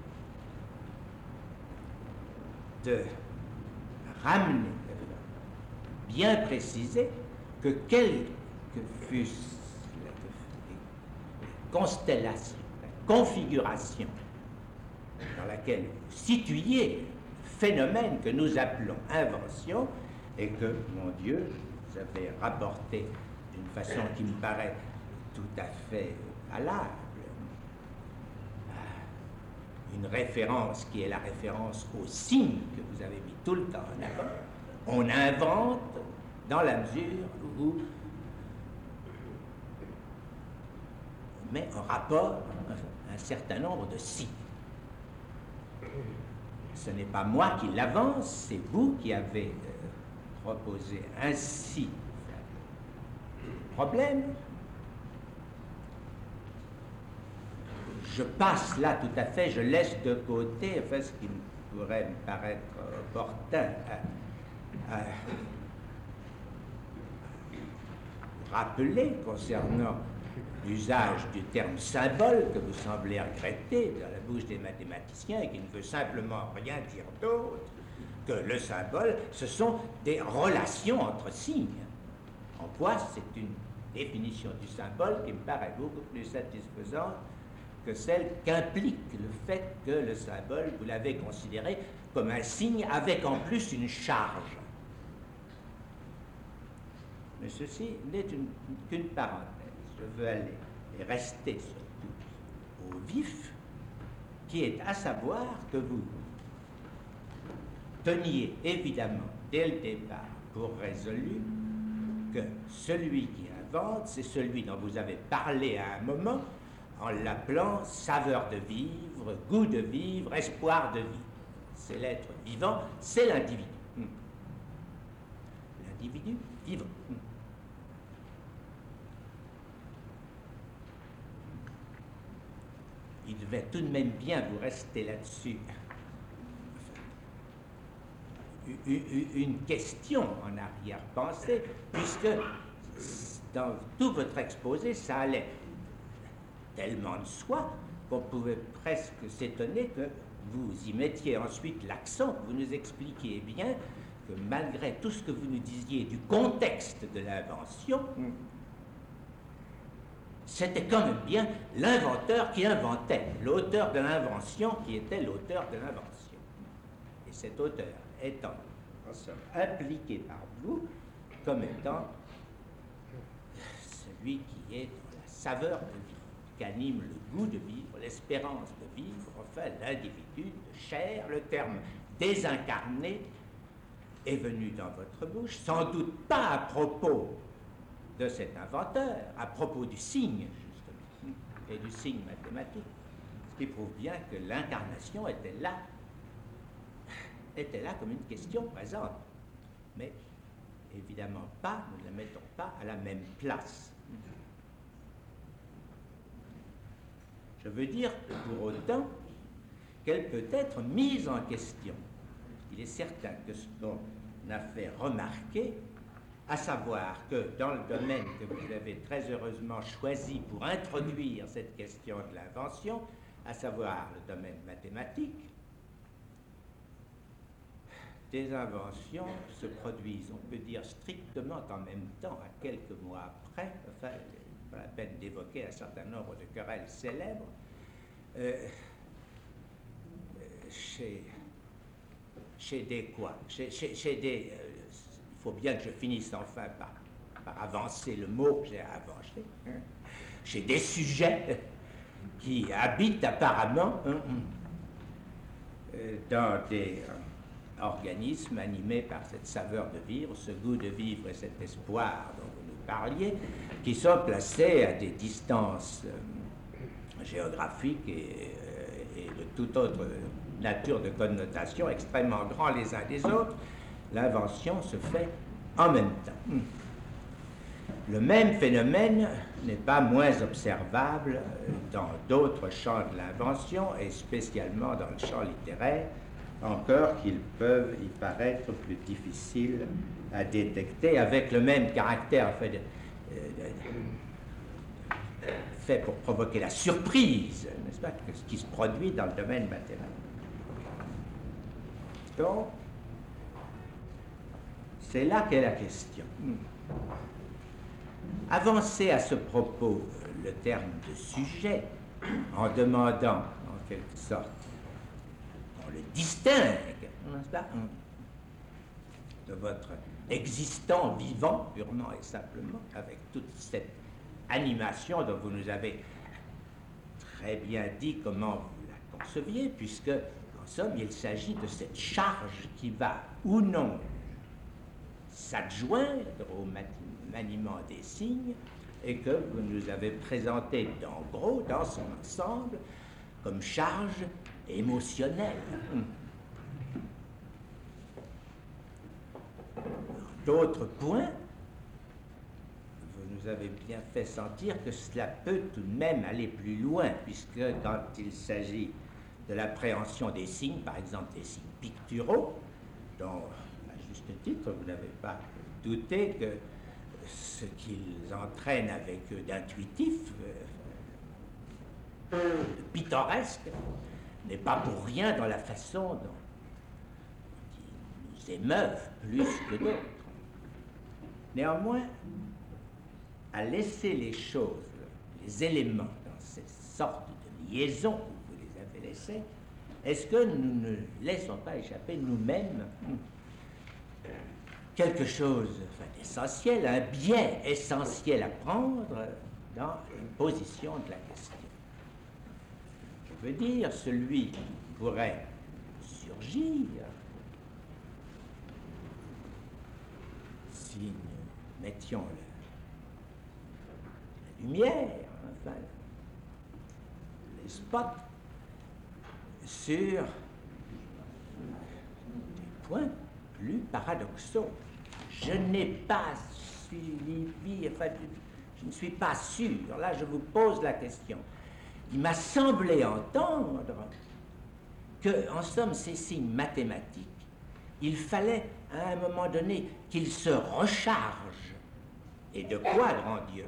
de ramener, bien préciser que quelle que fussent les constellations, la configuration dans laquelle vous situiez le phénomène que nous appelons invention, et que, mon Dieu, vous avez rapporté d'une façon qui me paraît tout à fait valable, une référence qui est la référence au signe que vous avez mis tout le temps en avant. On invente dans la mesure où on met en rapport un certain nombre de signes. Ce n'est pas moi qui l'avance, c'est vous qui avez euh, proposé ainsi le problème. Je passe là tout à fait, je laisse de côté enfin, ce qui pourrait me paraître opportun à, à rappeler concernant l'usage du terme symbole que vous semblez regretter dans la bouche des mathématiciens et qui ne veut simplement rien dire d'autre que le symbole, ce sont des relations entre signes. En quoi c'est une définition du symbole qui me paraît beaucoup plus satisfaisante que celle qu'implique le fait que le symbole, vous l'avez considéré comme un signe avec en plus une charge. Mais ceci n'est qu'une parenthèse. Je veux aller et rester surtout au vif qui est à savoir que vous teniez évidemment dès le départ pour résolu que celui qui invente, c'est celui dont vous avez parlé à un moment en l'appelant saveur de vivre, goût de vivre, espoir de vivre. C'est l'être vivant, c'est l'individu. Hum. L'individu vivant. Hum. Il devait tout de même bien vous rester là-dessus. Une question en arrière-pensée, puisque dans tout votre exposé, ça allait tellement de soi qu'on pouvait presque s'étonner que vous y mettiez ensuite l'accent, que vous nous expliquiez bien que malgré tout ce que vous nous disiez du contexte de l'invention, c'était quand même bien l'inventeur qui inventait, l'auteur de l'invention qui était l'auteur de l'invention. Et cet auteur étant en somme impliqué par vous comme étant celui qui est dans la saveur de vivre, qui anime le goût de vivre, l'espérance de vivre, enfin l'individu de chair, le terme désincarné est venu dans votre bouche, sans doute pas à propos de cet inventeur, à propos du signe, justement, et du signe mathématique, ce qui prouve bien que l'incarnation était là, était là comme une question présente, mais évidemment pas, nous ne la mettons pas à la même place. Je veux dire pour autant qu'elle peut être mise en question. Il est certain que ce qu'on a fait remarquer, à savoir que dans le domaine que vous avez très heureusement choisi pour introduire cette question de l'invention, à savoir le domaine mathématique, des inventions se produisent, on peut dire strictement en même temps, à quelques mois après, enfin, pas la peine d'évoquer un certain nombre de querelles célèbres, euh, chez, chez des quoi chez, chez, chez des... Euh, il faut bien que je finisse enfin par, par avancer le mot que j'ai avancé, hein, chez des sujets qui habitent apparemment hein, euh, dans des... Euh, organismes animés par cette saveur de vivre, ce goût de vivre et cet espoir dont vous nous parliez, qui sont placés à des distances euh, géographiques et, euh, et de toute autre nature de connotation extrêmement grands les uns des autres. L'invention se fait en même temps. Le même phénomène n'est pas moins observable dans d'autres champs de l'invention, et spécialement dans le champ littéraire, encore qu'ils peuvent y paraître plus difficiles à détecter, avec le même caractère fait, de, de, fait pour provoquer la surprise, n'est-ce pas, que ce qui se produit dans le domaine mathématique. Donc, c'est là qu'est la question. Avancer à ce propos le terme de sujet, en demandant, en quelque sorte, le distingue, n'est-ce pas, de votre existant vivant, purement et simplement, avec toute cette animation dont vous nous avez très bien dit comment vous la conceviez, puisque, en somme, il s'agit de cette charge qui va ou non s'adjoindre au maniement des signes, et que vous nous avez présenté, en gros, dans son ensemble, comme charge émotionnel. D'autres points, vous nous avez bien fait sentir que cela peut tout de même aller plus loin, puisque quand il s'agit de l'appréhension des signes, par exemple des signes picturaux, dont, à juste titre, vous n'avez pas douté que ce qu'ils entraînent avec eux d'intuitif, euh, de pittoresque, n'est pas pour rien dans la façon dont ils nous émeuvent plus que d'autres. Néanmoins, à laisser les choses, les éléments dans cette sorte de liaison où vous les avez laissés, est-ce que nous ne laissons pas échapper nous-mêmes quelque chose enfin, d'essentiel, un biais essentiel à prendre dans une position de la question? je veux dire, celui qui pourrait surgir si nous mettions la, la lumière, enfin, les spots sur des points plus paradoxaux. Je n'ai pas suivi, enfin, je ne suis pas sûr, là je vous pose la question. Il m'a semblé entendre que, en somme, ces signes mathématiques, il fallait à un moment donné qu'ils se rechargent. Et de quoi, grand Dieu?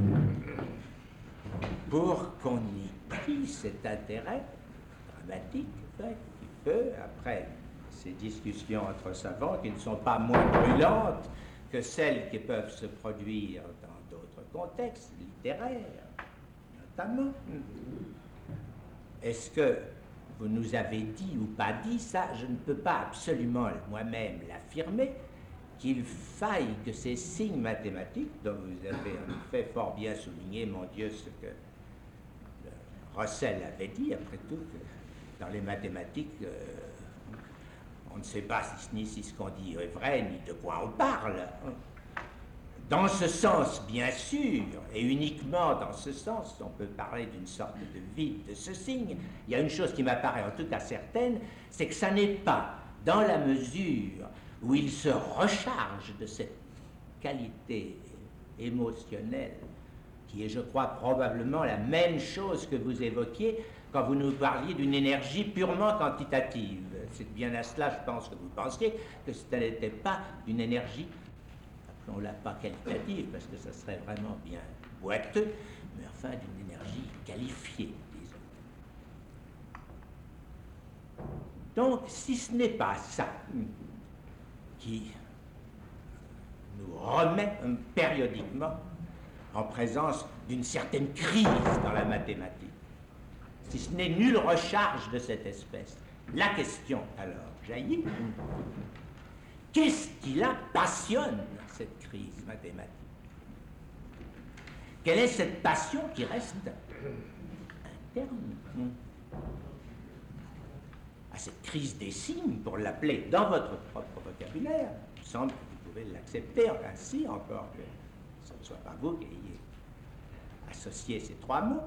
Pour qu'on y prie cet intérêt dramatique, enfin, qui peut, après ces discussions entre savants, qui ne sont pas moins brûlantes que celles qui peuvent se produire dans d'autres contextes littéraires, notamment. Est-ce que vous nous avez dit ou pas dit, ça, je ne peux pas absolument moi-même l'affirmer, qu'il faille que ces signes mathématiques, dont vous avez en effet fort bien souligné, mon Dieu, ce que Russell avait dit, après tout, que dans les mathématiques, euh, on ne sait pas si, ni si ce qu'on dit est vrai, ni de quoi on parle. Dans ce sens, bien sûr, et uniquement dans ce sens, on peut parler d'une sorte de vide de ce signe. Il y a une chose qui m'apparaît en tout cas certaine, c'est que ça n'est pas dans la mesure où il se recharge de cette qualité émotionnelle, qui est, je crois, probablement la même chose que vous évoquiez quand vous nous parliez d'une énergie purement quantitative. C'est bien à cela, je pense, que vous pensiez que ce n'était pas une énergie, appelons-la pas qualitative, parce que ça serait vraiment bien boiteux, mais enfin d'une énergie qualifiée, disons. Donc, si ce n'est pas ça qui nous remet périodiquement en présence d'une certaine crise dans la mathématique, si ce n'est nulle recharge de cette espèce, la question alors jaillit, qu'est-ce qui la passionne, cette crise mathématique? Quelle est cette passion qui reste interne à cette crise des signes, pour l'appeler dans votre propre vocabulaire? Il me semble que vous pouvez l'accepter ainsi, encore que ce ne soit pas vous qui ayez associé ces trois mots.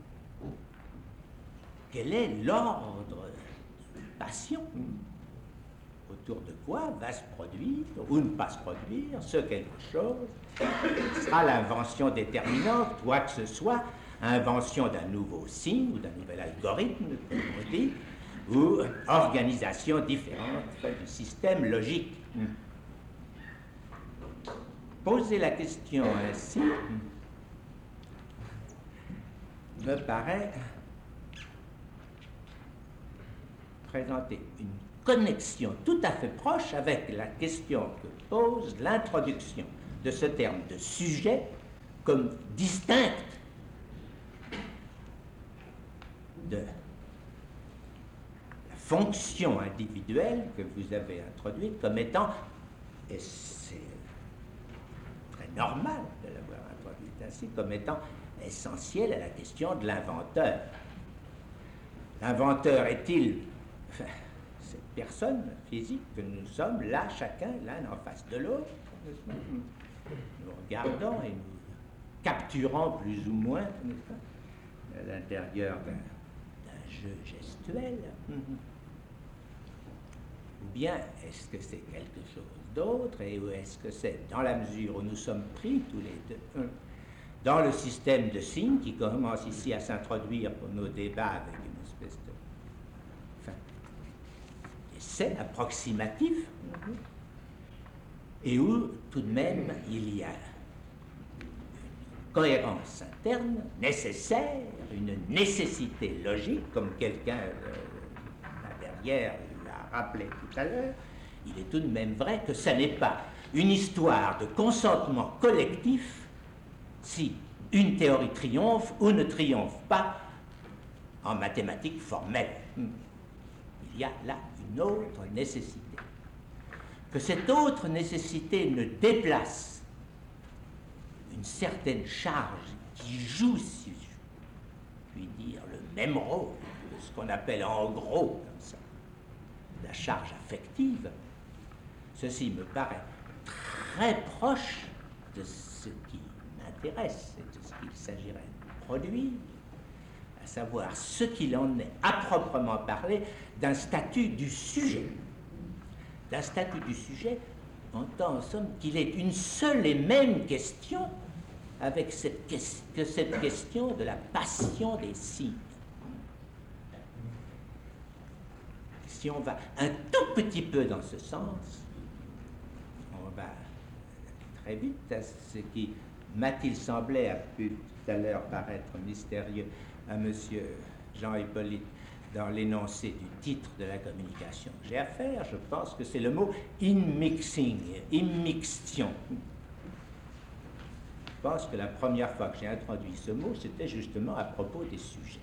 Quel est l'ordre de passion? Autour de quoi va se produire, ou ne pas se produire, ce quelque chose sera l'invention déterminante, quoi que ce soit, invention d'un nouveau signe ou d'un nouvel algorithme, comme on dit, ou organisation différente du système logique. Poser la question ainsi me paraît présenter une connexion tout à fait proche avec la question que pose l'introduction de ce terme de sujet comme distinct de la fonction individuelle que vous avez introduite comme étant, et c'est très normal de l'avoir introduite ainsi, comme étant essentielle à la question de l'inventeur. L'inventeur est-il enfin, cette personne physique que nous sommes, là, chacun, l'un en face de l'autre, nous regardons et nous capturons plus ou moins, n'est-ce pas, à l'intérieur d'un, d'un jeu gestuel. Ou bien est-ce que c'est quelque chose d'autre, et ou est-ce que c'est dans la mesure où nous sommes pris tous les deux dans le système de signes qui commence ici à s'introduire pour nos débats avec une espèce de enfin, essai approximatif, et où tout de même il y a une cohérence interne nécessaire, une nécessité logique, comme quelqu'un euh, là derrière l'a rappelé tout à l'heure. Il est tout de même vrai que ce n'est pas une histoire de consentement collectif si une théorie triomphe ou ne triomphe pas en mathématiques formelles. Il y a là une autre nécessité. Que cette autre nécessité ne déplace une certaine charge qui joue, si je puis dire, le même rôle que ce qu'on appelle en gros, comme ça, la charge affective, ceci me paraît très proche de ce qui m'intéresse et de ce qu'il s'agirait de produire, à savoir ce qu'il en est à proprement parler d'un statut du sujet. D'un statut du sujet, on entend en somme qu'il est une seule et même question avec cette, que cette question de la passion des signes. Si on va un tout petit peu dans ce sens, on va très vite à ce qui, m'a-t-il semblé, a pu tout à l'heure paraître mystérieux à monsieur Jean-Hippolyte dans l'énoncé du titre de la communication que j'ai à faire. Je pense que c'est le mot immixing, immixtion. Je pense que la première fois que j'ai introduit ce mot, c'était justement à propos des sujets.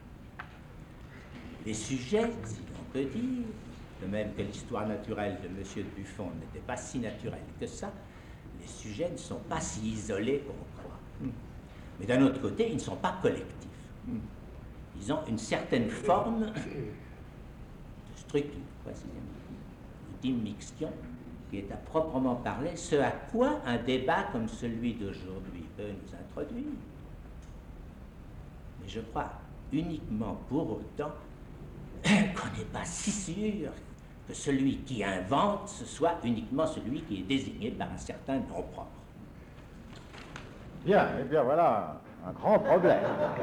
Les sujets, si l'on peut dire, de même que l'histoire naturelle de M. de Buffon n'était pas si naturelle que ça, les sujets ne sont pas si isolés qu'on croit. Mais d'un autre côté, ils ne sont pas collectifs. Ils ont une certaine forme de structure, précisément, d'immixtion, qui est à proprement parler ce à quoi un débat comme celui d'aujourd'hui peut nous introduire. Mais je crois uniquement pour autant qu'on n'est pas si sûr que celui qui invente, ce soit uniquement celui qui est désigné par un certain nom propre. Bien, eh bien voilà un grand problème.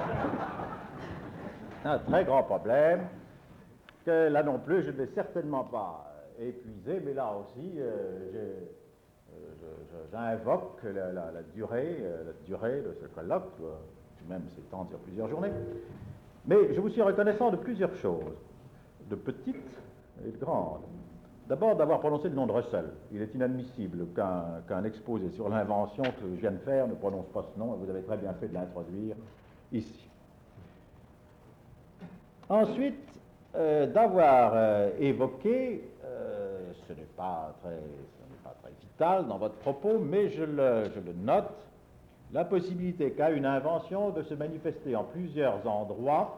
Un très grand problème que là non plus je ne vais certainement pas épuiser, mais là aussi euh, je, je, j'invoque la, la, la, durée, euh, la durée de ce colloque, qui doit même s'étendre sur plusieurs journées. Mais je vous suis reconnaissant de plusieurs choses, de petites et de grandes. D'abord, d'avoir prononcé le nom de Russell. Il est inadmissible qu'un, qu'un exposé sur l'invention que je viens de faire ne prononce pas ce nom, et vous avez très bien fait de l'introduire ici. Ensuite, euh, d'avoir euh, évoqué, euh, ce n'est pas très, ce n'est pas très vital dans votre propos, mais je le, je le note, la possibilité qu'a une invention de se manifester en plusieurs endroits,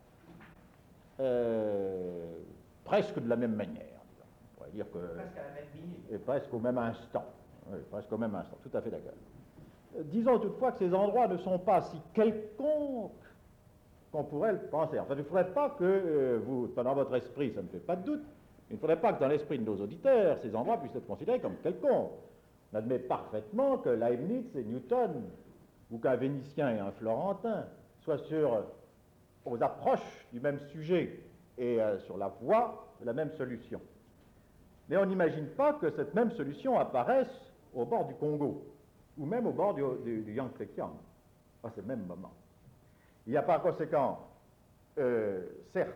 euh, presque de la même manière. On pourrait dire que... Presque à la même minute. Et presque au même instant. Oui, presque au même instant, tout à fait d'accord. Euh, disons toutefois que ces endroits ne sont pas si quelconques qu'on pourrait le penser. Enfin, il ne faudrait pas que euh, vous, dans votre esprit, ça ne fait pas de doute, il ne faudrait pas que dans l'esprit de nos auditeurs, ces endroits puissent être considérés comme quelconques. On admet parfaitement que Leibniz et Newton, ou qu'un Vénitien et un Florentin, soient sur, aux approches du même sujet et euh, sur la voie de la même solution. Mais on n'imagine pas que cette même solution apparaisse au bord du Congo, ou même au bord du, du, du Yangtze-Kiang, à ce même moment. Il y a par conséquent, euh, certes,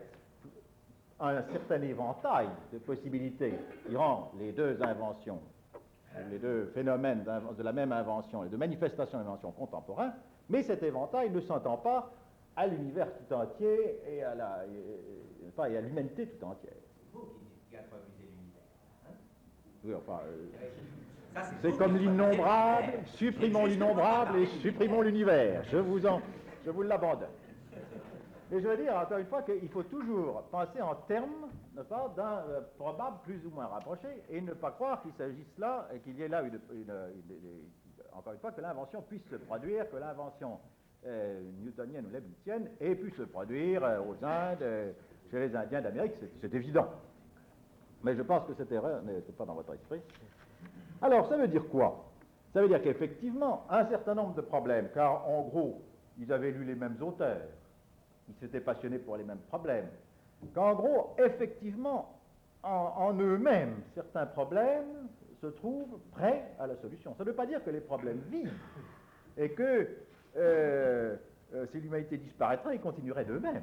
un certain éventail de possibilités qui rend les deux inventions, les deux phénomènes de la même invention et de manifestation d'invention contemporains, mais cet éventail ne s'entend pas à l'univers tout entier et à, la, et, pas, et à l'humanité tout entière. C'est vous qui introduisez l'univers. Hein? Oui, enfin, euh, Ça, c'est c'est vous comme qui l'innombrable, introduisez supprimons l'innombrable et supprimons l'univers. Je vous en, je vous l'abandonne. Et je veux dire, encore une fois, qu'il faut toujours penser en termes, n'est-ce pas, d'un euh, probable plus ou moins rapproché, et ne pas croire qu'il s'agisse là, et qu'il y ait là, une, une, une, une, encore une fois, que l'invention puisse se produire, que l'invention euh, newtonienne ou leibnizienne ait pu se produire euh, aux Indes, euh, chez les Indiens d'Amérique, c'est, c'est évident. Mais je pense que cette erreur n'était pas dans votre esprit. Alors, ça veut dire quoi? Ça veut dire qu'effectivement, un certain nombre de problèmes, car en gros, ils avaient lu les mêmes auteurs, ils s'étaient passionnés pour les mêmes problèmes, qu'en gros, effectivement, en, en eux-mêmes, certains problèmes se trouvent prêts à la solution. Ça ne veut pas dire que les problèmes vivent, et que euh, euh, si l'humanité disparaîtrait, ils continueraient d'eux-mêmes.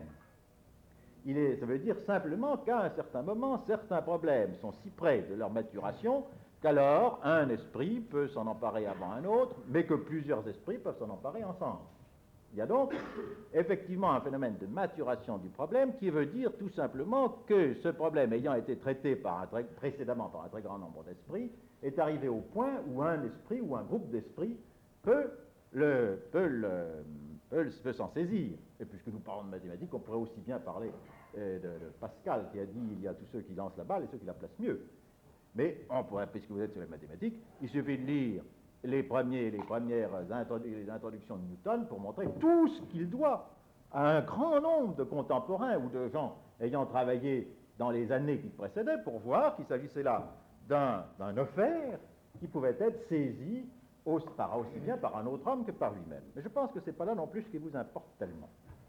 Il est, ça veut dire simplement qu'à un certain moment, certains problèmes sont si près de leur maturation qu'alors un esprit peut s'en emparer avant un autre, mais que plusieurs esprits peuvent s'en emparer ensemble. Il y a donc effectivement un phénomène de maturation du problème qui veut dire tout simplement que ce problème ayant été traité par un très, précédemment par un très grand nombre d'esprits est arrivé au point où un esprit ou un groupe d'esprits peut, le, peut, le, peut, peut s'en saisir. Et puisque nous parlons de mathématiques, on pourrait aussi bien parler euh, de, de Pascal qui a dit il y a tous ceux qui lancent la balle et ceux qui la placent mieux. Mais on pourrait, puisque vous êtes sur les mathématiques, il suffit de lire les, premiers, les premières introdu les introductions de Newton pour montrer tout ce qu'il doit à un grand nombre de contemporains ou de gens ayant travaillé dans les années qui précédaient pour voir qu'il s'agissait là d'un offert qui pouvait être saisi aussi, par, aussi bien par un autre homme que par lui-même. Mais je pense que ce n'est pas là non plus ce qui vous importe tellement.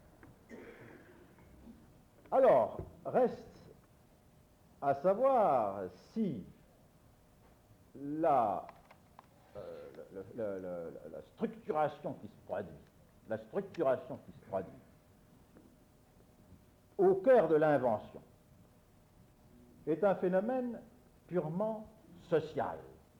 Alors, reste à savoir si la, euh, le, le, le, la structuration qui se produit, la structuration qui se produit au cœur de l'invention est un phénomène purement social.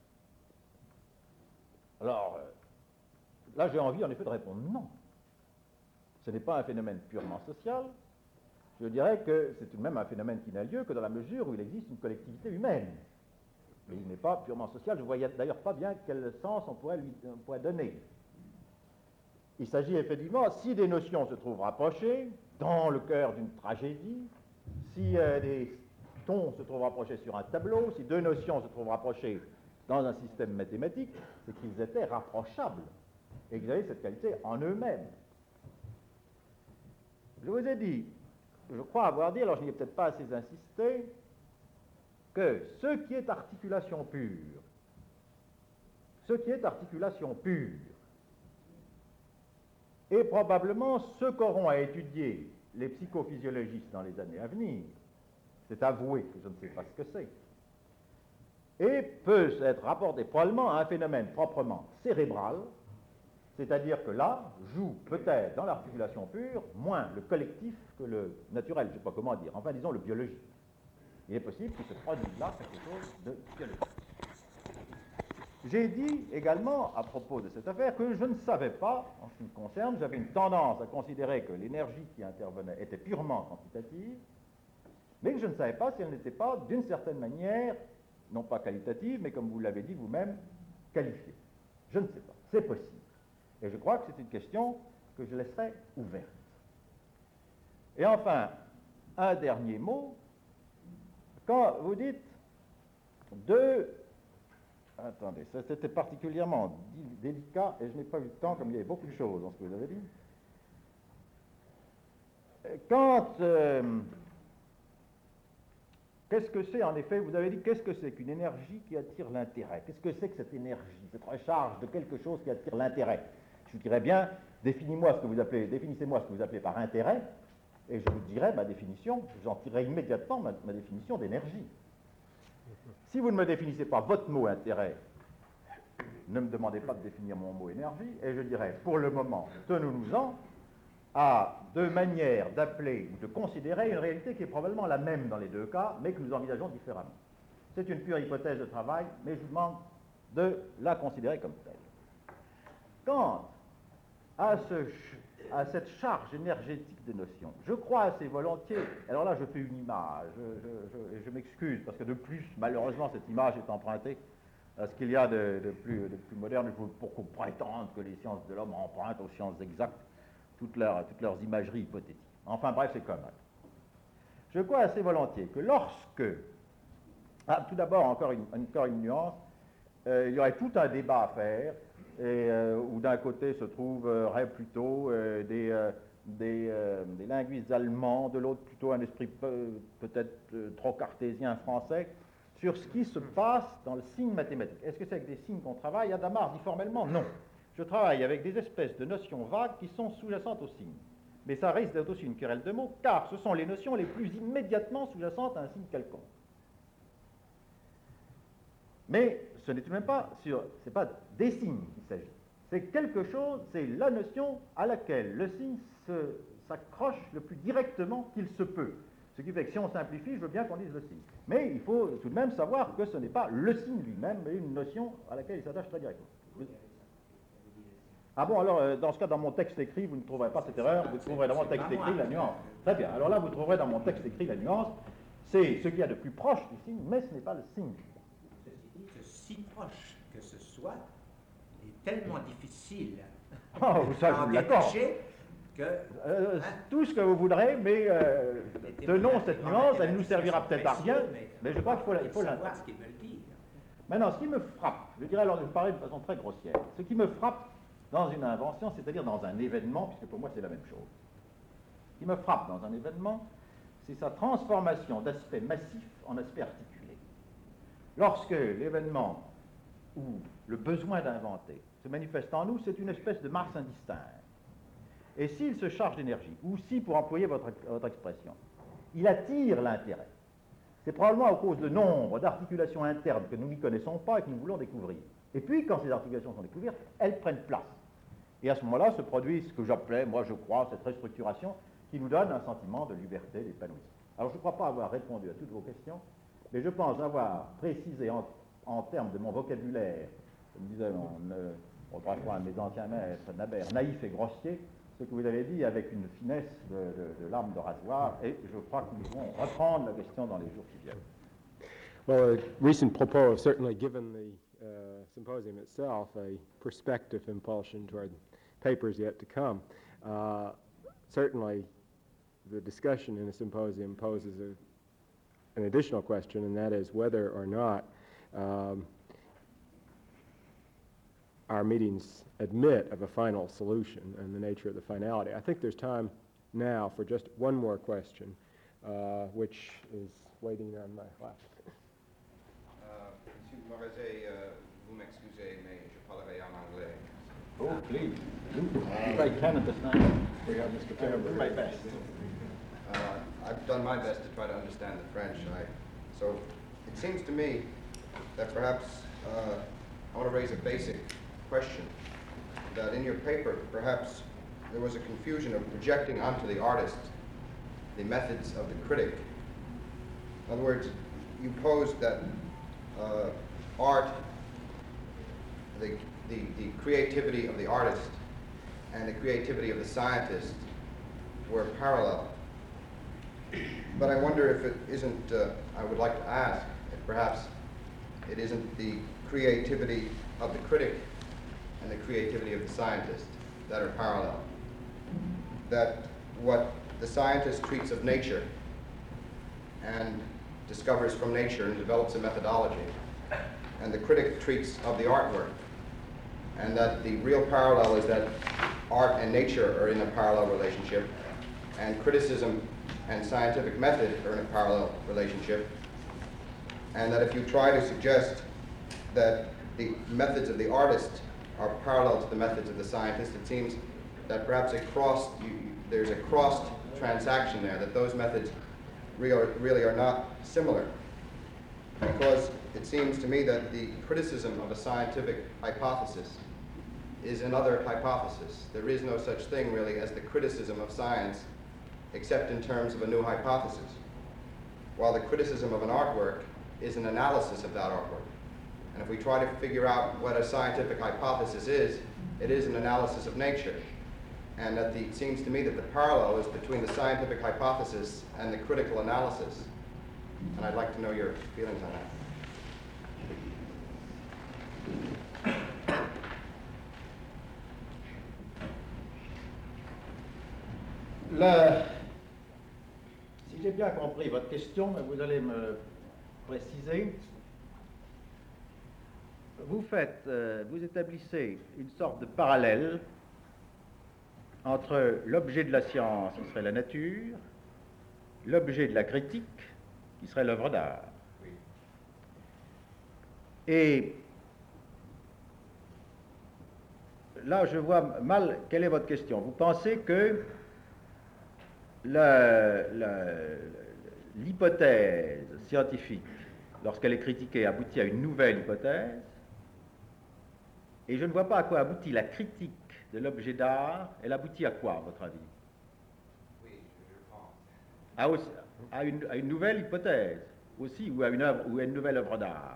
Alors, euh, là j'ai envie en effet de répondre non. Ce n'est pas un phénomène purement social. Je dirais que c'est tout de même un phénomène qui n'a lieu que dans la mesure où il existe une collectivité humaine. Mais il n'est pas purement social. Je ne voyais d'ailleurs pas bien quel sens on pourrait lui on pourrait donner. Il s'agit effectivement, si des notions se trouvent rapprochées, dans le cœur d'une tragédie, si euh, des tons se trouvent rapprochés sur un tableau, si deux notions se trouvent rapprochées dans un système mathématique, c'est qu'ils étaient rapprochables et qu'ils avaient cette qualité en eux-mêmes. Je vous ai dit, je crois avoir dit, alors je n'y ai peut-être pas assez insisté, que ce qui est articulation pure, ce qui est articulation pure, est probablement ce qu'auront à étudier les psychophysiologistes dans les années à venir. C'est avoué que je ne sais pas ce que c'est. Et peut être rapporté probablement à un phénomène proprement cérébral, c'est-à-dire que là, joue peut-être dans l'articulation pure moins le collectif que le naturel, je ne sais pas comment dire, enfin disons le biologique. Il est possible qu'il se produise là quelque chose de biologique. J'ai dit également, à propos de cette affaire, que je ne savais pas, en ce qui me concerne, j'avais une tendance à considérer que l'énergie qui intervenait était purement quantitative, mais que je ne savais pas si elle n'était pas, d'une certaine manière, non pas qualitative, mais comme vous l'avez dit vous-même, qualifiée. Je ne sais pas, c'est possible. Et je crois que c'est une question que je laisserai ouverte. Et enfin, un dernier mot. Quand vous dites deux... Attendez, ça c'était particulièrement délicat et je n'ai pas eu le temps, comme il y avait beaucoup de choses dans ce que vous avez dit. Quand... Euh, qu'est-ce que c'est en effet, vous avez dit, qu'est-ce que c'est qu'une énergie qui attire l'intérêt? Qu'est-ce que c'est que cette énergie, cette recharge de quelque chose qui attire l'intérêt? Je vous dirais bien, définis-moi ce que vous appelez, définissez-moi ce que vous appelez par intérêt, et je vous dirai ma définition, j'en tirerai immédiatement ma, ma définition d'énergie. Si vous ne me définissez pas votre mot intérêt, ne me demandez pas de définir mon mot énergie, et je dirais, pour le moment, tenons-nous-en à deux manières d'appeler ou de considérer une réalité qui est probablement la même dans les deux cas, mais que nous envisageons différemment. C'est une pure hypothèse de travail, mais je vous demande de la considérer comme telle. Quant à, ce, à cette charge énergétique de notions, je crois assez volontiers, alors là je fais une image, je, je, je m'excuse, parce que de plus, malheureusement, cette image est empruntée à ce qu'il y a de, de, plus, de plus moderne pour qu'on prétende que les sciences de l'homme empruntent aux sciences exactes toutes, leur, toutes leurs imageries hypothétiques. Enfin bref, c'est comme ça. Je crois assez volontiers que lorsque, ah, tout d'abord encore une, encore une nuance, euh, il y aurait tout un débat à faire, et, euh, où d'un côté se trouveraient plutôt euh, des, euh, des, euh, des linguistes allemands, de l'autre plutôt un esprit peu, peut-être euh, trop cartésien français, sur ce qui se passe dans le signe mathématique. Est-ce que c'est avec des signes qu'on travaille? Adamar dit formellement non. Je travaille avec des espèces de notions vagues qui sont sous-jacentes aux signes. Mais ça risque d'être aussi une querelle de mots, car ce sont les notions les plus immédiatement sous-jacentes à un signe quelconque. Mais ce n'est tout de même pas sur, c'est pas des signes qu'il s'agit. C'est quelque chose, c'est la notion à laquelle le signe se, s'accroche le plus directement qu'il se peut. Ce qui fait que si on simplifie, je veux bien qu'on dise le signe. Mais il faut tout de même savoir que ce n'est pas le signe lui-même, mais une notion à laquelle il s'attache très directement. Ah bon, alors euh, dans ce cas, dans mon texte écrit, vous ne trouverez pas cette erreur, vous trouverez dans mon texte écrit la nuance. Très bien, alors là, vous trouverez dans mon texte écrit la nuance, c'est ce qu'il y a de plus proche du signe, mais ce n'est pas le signe. Ceci dit que si proche que ce soit, il est tellement difficile Oh, ça, à en je vous l'accorde. détacher Que, Euh, hein? Tout ce que vous voudrez, mais euh, Les tenons témoins- cette les nuance, elle ne nous mathématiciens servira sont peut-être à précieux, rien, mais- mais je crois qu'il faut, la- il faut savoir l'intégrer. ce qu'ils veulent dire. Maintenant, ce qui me frappe, je dirais alors, je parler de façon très grossière, ce qui me frappe dans une invention, c'est-à-dire dans un événement, puisque pour moi c'est la même chose, ce qui me frappe dans un événement, c'est sa transformation d'aspect massif en aspect articulé. Lorsque l'événement ou le besoin d'inventer se manifeste en nous, c'est une espèce de masse indistincte. Et s'il se charge d'énergie, ou si, pour employer votre, votre expression, il attire l'intérêt, c'est probablement à cause de nombre d'articulations internes que nous n'y connaissons pas et que nous voulons découvrir. Et puis, quand ces articulations sont découvertes, elles prennent place. Et à ce moment-là se produit ce que j'appelais, moi je crois, cette restructuration qui nous donne un sentiment de liberté, d'épanouissement. Alors je ne crois pas avoir répondu à toutes vos questions, mais je pense avoir précisé en, en termes de mon vocabulaire, comme disait mon, euh, autrefois un de mes anciens maîtres, Nabert, naïf et grossier, ce que vous avez dit avec une finesse de, de, de lame de rasoir, et je crois que nous devons reprendre la question dans les jours qui viennent. Well, a recent propos have certainly given the uh, symposium itself a perspective impulsion toward papers yet to come. Uh, certainly, the discussion in the symposium poses a, an additional question, and that is whether or not um, our meetings admit of a final solution and the nature of the finality. I think there's time now for just one more question, uh, which is waiting on my left. Monsieur Morazet, euh, vous m'excusez, mais je parlerai en anglais. Oh, please. If I can understand, we have Mister Taylor, do my best. Uh, I've done my best to try to understand the French. I, so it seems to me that perhaps uh, I want to raise a basic question. That in your paper, perhaps there was a confusion of projecting onto the artist the methods of the critic. In other words, you posed that uh, art, the, the, the creativity of the artist and the creativity of the scientist were parallel. But I wonder if it isn't, uh, I would like to ask, if perhaps it isn't the creativity of the critic and the creativity of the scientist that are parallel. That what the scientist treats of nature and discovers from nature and develops a methodology, and the critic treats of the artwork, and that the real parallel is that art and nature are in a parallel relationship, and criticism and scientific method are in a parallel relationship, and that if you try to suggest that the methods of the artist are parallel to the methods of the scientist, it seems that perhaps a cross, you, there's a crossed transaction there, that those methods really, really are not similar. Because it seems to me that the criticism of a scientific hypothesis is another hypothesis. There is no such thing really as the criticism of science except in terms of a new hypothesis. While the criticism of an artwork is an analysis of that artwork. And if we try to figure out what a scientific hypothesis is, it is an analysis of nature. And that the, it seems to me that the parallel is between the scientific hypothesis and the critical analysis. And I'd like to know your feelings on that. Le- si j'ai bien compris votre question, mais vous allez me préciser. Vous faites, euh, vous établissez une sorte de parallèle entre l'objet de la science, qui serait la nature, l'objet de la critique, qui serait l'œuvre d'art. Oui. Et là, je vois mal quelle est votre question. Vous pensez que la- la- l'hypothèse scientifique, lorsqu'elle est critiquée, aboutit à une nouvelle hypothèse, et je ne vois pas à quoi aboutit la critique de l'objet d'art. Elle aboutit à quoi, à votre avis? Oui, je pense. À, aussi- à une, à une nouvelle hypothèse aussi, ou à une, œuvre, ou à une nouvelle œuvre d'art.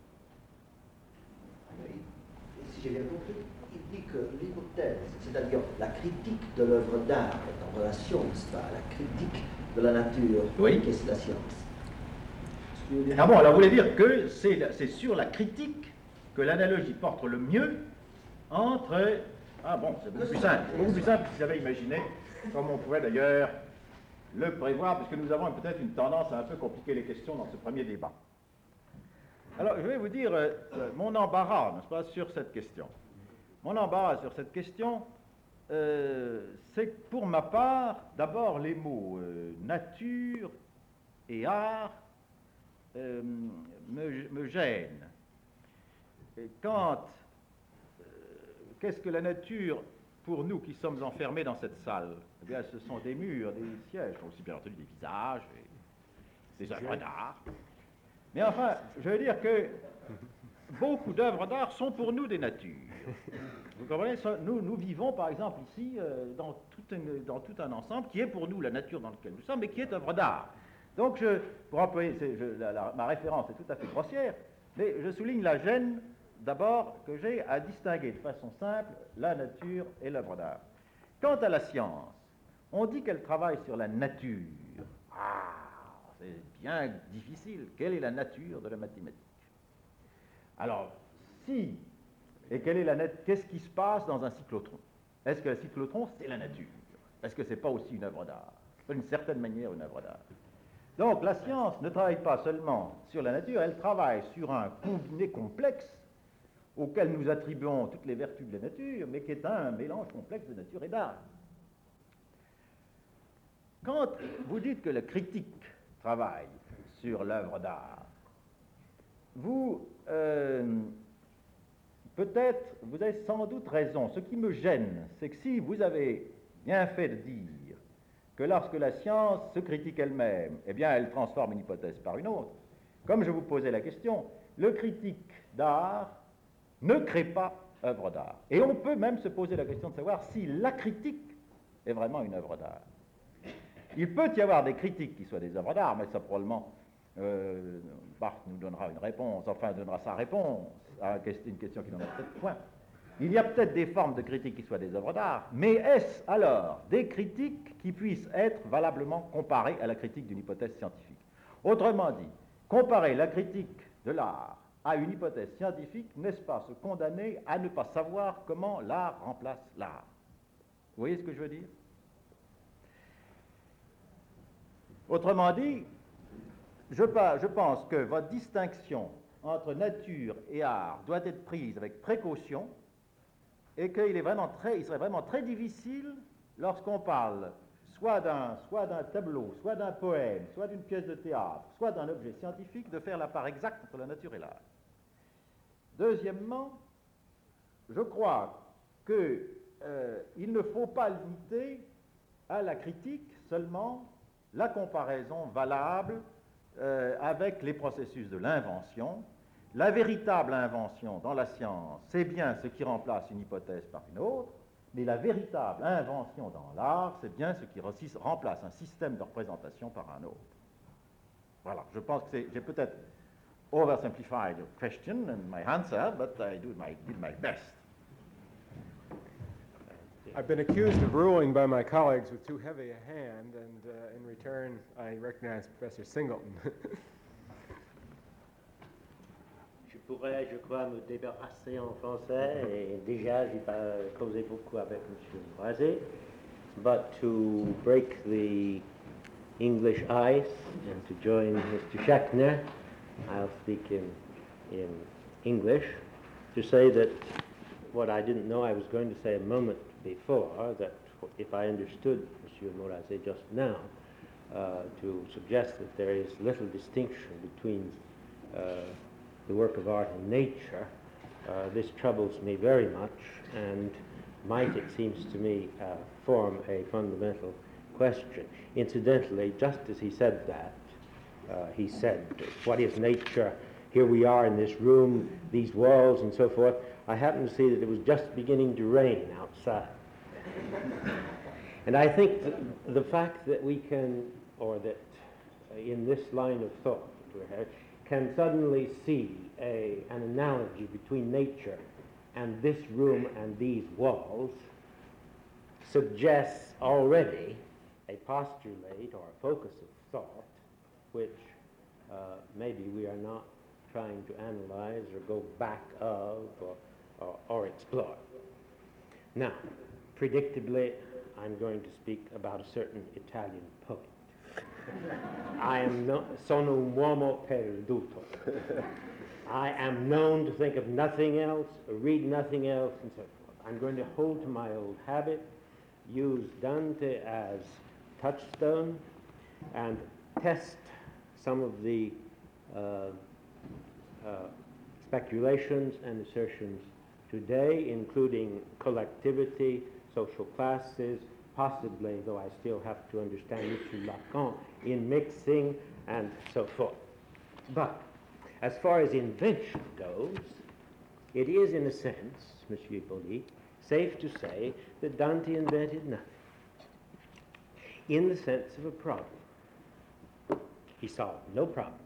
Si j'ai bien compris, il dit que l'hypothèse, c'est-à-dire la critique de l'œuvre d'art, est en relation, n'est-ce pas, à la critique de la nature, Oui. qu'est-ce que la science. Ah bon, alors vous voulez dire que c'est la- c'est sur la critique que l'analogie porte le mieux entre... Ah bon, c'est beaucoup plus simple. Beaucoup plus simple que si j'avais imaginé. comme on pourrait d'ailleurs le prévoir, puisque nous avons peut-être une tendance à un peu compliquer les questions dans ce premier débat. Alors, je vais vous dire euh, mon embarras, n'est-ce pas, sur cette question. Mon embarras sur cette question, euh, c'est que pour ma part, d'abord les mots euh, nature et art euh, me, me gênent. Et quand, euh, qu'est-ce que la nature pour nous qui sommes enfermés dans cette salle? Eh bien, ce sont des murs, des sièges, aussi bien entendu des visages, des, des œuvres d'art. Mais enfin, je veux dire que beaucoup d'œuvres d'art sont pour nous des natures. Vous comprenez? Nous, nous vivons, par exemple, ici, euh, dans, tout un, dans tout un ensemble qui est pour nous la nature dans laquelle nous sommes, mais qui est œuvre d'art. Donc, je, pour employer, je, la, la, ma référence est tout à fait grossière, mais je souligne la gêne, d'abord, que j'ai à distinguer de façon simple la nature et l'œuvre d'art. Quant à la science, on dit qu'elle travaille sur la nature. Ah, c'est bien difficile. Quelle est la nature de la mathématique? Alors, si, et quelle est la nat- qu'est-ce qui se passe dans un cyclotron? Est-ce que le cyclotron, c'est la nature? Est-ce que c'est pas aussi une œuvre d'art? D'une certaine manière, une œuvre d'art. Donc, la science ne travaille pas seulement sur la nature, elle travaille sur un combiné complexe auquel nous attribuons toutes les vertus de la nature, mais qui est un mélange complexe de nature et d'art. Quand vous dites que le critique travaille sur l'œuvre d'art, vous, euh, peut-être, vous avez sans doute raison. Ce qui me gêne, c'est que si vous avez bien fait de dire que lorsque la science se critique elle-même, eh bien, elle transforme une hypothèse par une autre, comme je vous posais la question, le critique d'art ne crée pas œuvre d'art. Et on peut même se poser la question de savoir si la critique est vraiment une œuvre d'art. Il peut y avoir des critiques qui soient des œuvres d'art, mais ça probablement, euh, Barthes nous donnera une réponse, enfin donnera sa réponse à une question qui n'en a peut-être point. Il y a peut-être des formes de critiques qui soient des œuvres d'art, mais est-ce alors des critiques qui puissent être valablement comparées à la critique d'une hypothèse scientifique? Autrement dit, comparer la critique de l'art à une hypothèse scientifique, n'est-ce pas se condamner à ne pas savoir comment l'art remplace l'art? Vous voyez ce que je veux dire? Autrement dit, je, je pense que votre distinction entre nature et art doit être prise avec précaution et qu'il est vraiment très, il serait vraiment très difficile lorsqu'on parle soit d'un, soit d'un tableau, soit d'un poème, soit d'une pièce de théâtre, soit d'un objet scientifique, de faire la part exacte entre la nature et l'art. Deuxièmement, je crois qu'il euh, ne faut pas limiter à la critique seulement la comparaison valable euh, avec les processus de l'invention. La véritable invention dans la science, c'est bien ce qui remplace une hypothèse par une autre, mais la véritable invention dans l'art, c'est bien ce qui remplace un système de représentation par un autre. Voilà, je pense que j'ai peut-être oversimplified your question and my answer, but I do my, did my best. I've been accused of ruling by my colleagues with too heavy a hand, and uh, in return, I recognize Professor Singleton. Je pourrais, je crois, me débarrasser en français, et déjà j'ai pas causé beaucoup avec M. Loisé, but to break the English ice and to join Mister Schachner, I'll speak in, in English, to say that what I didn't know I was going to say a moment before, that if I understood M. Morazet just now, uh, to suggest that there is little distinction between uh, the work of art and nature, uh, this troubles me very much and might, it seems to me, uh, form a fundamental question. Incidentally, just as he said that, uh, he said, what is nature? Here we are in this room, these walls and so forth. I happened to see that it was just beginning to rain outside. And I think that the fact that we can, or that uh, in this line of thought, can suddenly see a, an analogy between nature and this room and these walls suggests already a postulate or a focus of thought which uh, maybe we are not trying to analyze or go back of or, or, or explore. Now, predictably, I'm going to speak about a certain Italian poet. I am no, sono un uomo perduto. I am known to think of nothing else, read nothing else, and so forth. I'm going to hold to my old habit, use Dante as touchstone, and test some of the uh, uh, speculations and assertions today, including collectivity, social classes, possibly, though I still have to understand Mister Lacan, in mixing and so forth. But as far as invention goes, it is in a sense, Monsieur Hippolyte, safe to say that Dante invented nothing, in the sense of a problem. He solved no problems.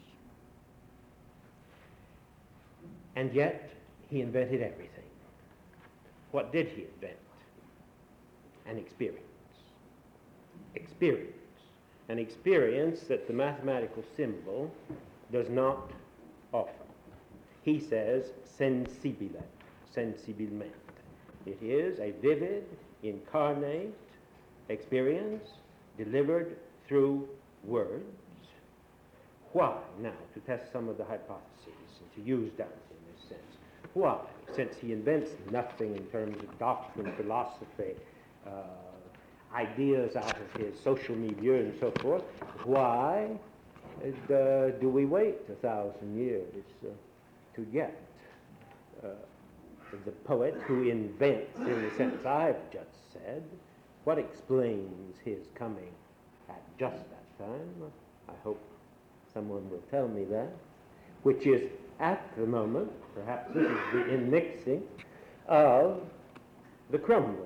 And yet, he invented everything. What did he invent? An experience. Experience. An experience that the mathematical symbol does not offer. He says sensibile, sensibilmente. It is a vivid, incarnate experience delivered through words. Why? Now, to test some of the hypotheses and to use Dante in this sense. Why? Since he invents nothing in terms of doctrine, philosophy, uh, ideas out of his social milieu and so forth, why uh, do we wait a thousand years uh, to get uh, the poet who invents in the sense I've just said? What explains his coming at just that time? I hope someone will tell me that, which is at the moment, perhaps this is the immixing of the crumbling.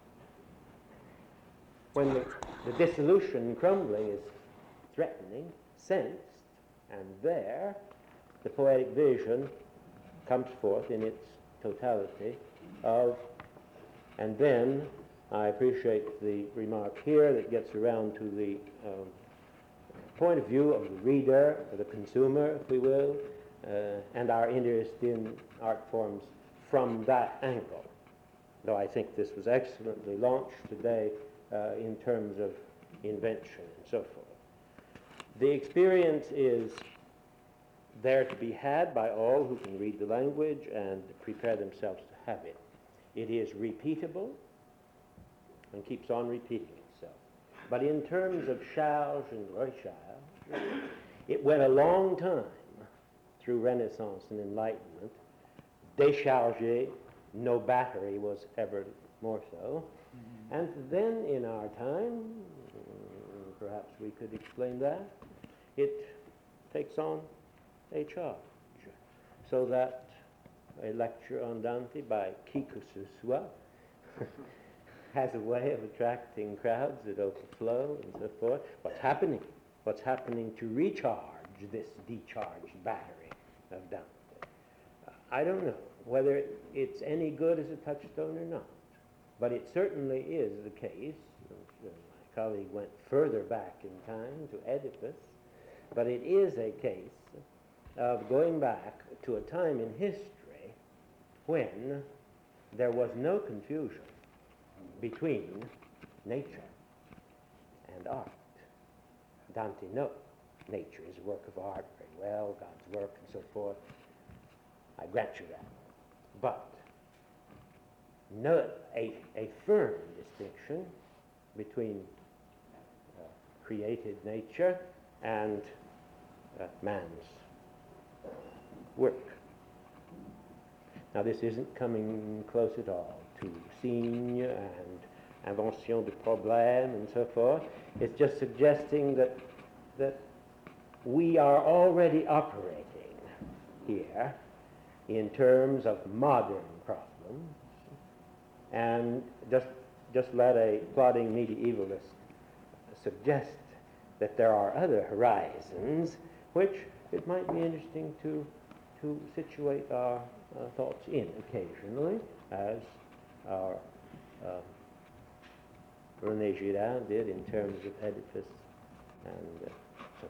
When the, the dissolution and crumbling is threatening, sensed, and there the poetic vision comes forth in its totality of, and then I appreciate the remark here that gets around to the um, point of view of the reader, or the consumer, if we will, uh, and our interest in art forms from that angle. Though I think this was excellently launched today uh, in terms of invention and so forth. The experience is there to be had by all who can read the language and prepare themselves to have it. It is repeatable and keeps on repeating itself. But in terms of charge and recharge, it went a long time through Renaissance and Enlightenment. Déchargé, no battery was ever more so. Mm-hmm. And then in our time, perhaps we could explain that, it takes on a charge. So that a lecture on Dante by qui que ce soit has a way of attracting crowds that overflow and so forth. What's happening? What's happening to recharge this decharged battery of Dante? Uh, I don't know whether it's any good as a touchstone or not, but it certainly is the case. My colleague went further back in time to Oedipus, but it is a case of going back to a time in history when there was no confusion between nature and art. Dante knows nature is a work of art very well, God's work and so forth. I grant you that. But no, a, a firm distinction between uh, created nature and uh, man's work. Now, this isn't coming close at all to Signe and Invention de Problème and so forth. It's just suggesting that that we are already operating here in terms of modern problems, and just just let a plodding medievalist suggest that there are other horizons which it might be interesting to to situate our uh, thoughts in occasionally, as our uh, René Girard did in terms of Oedipus and uh, so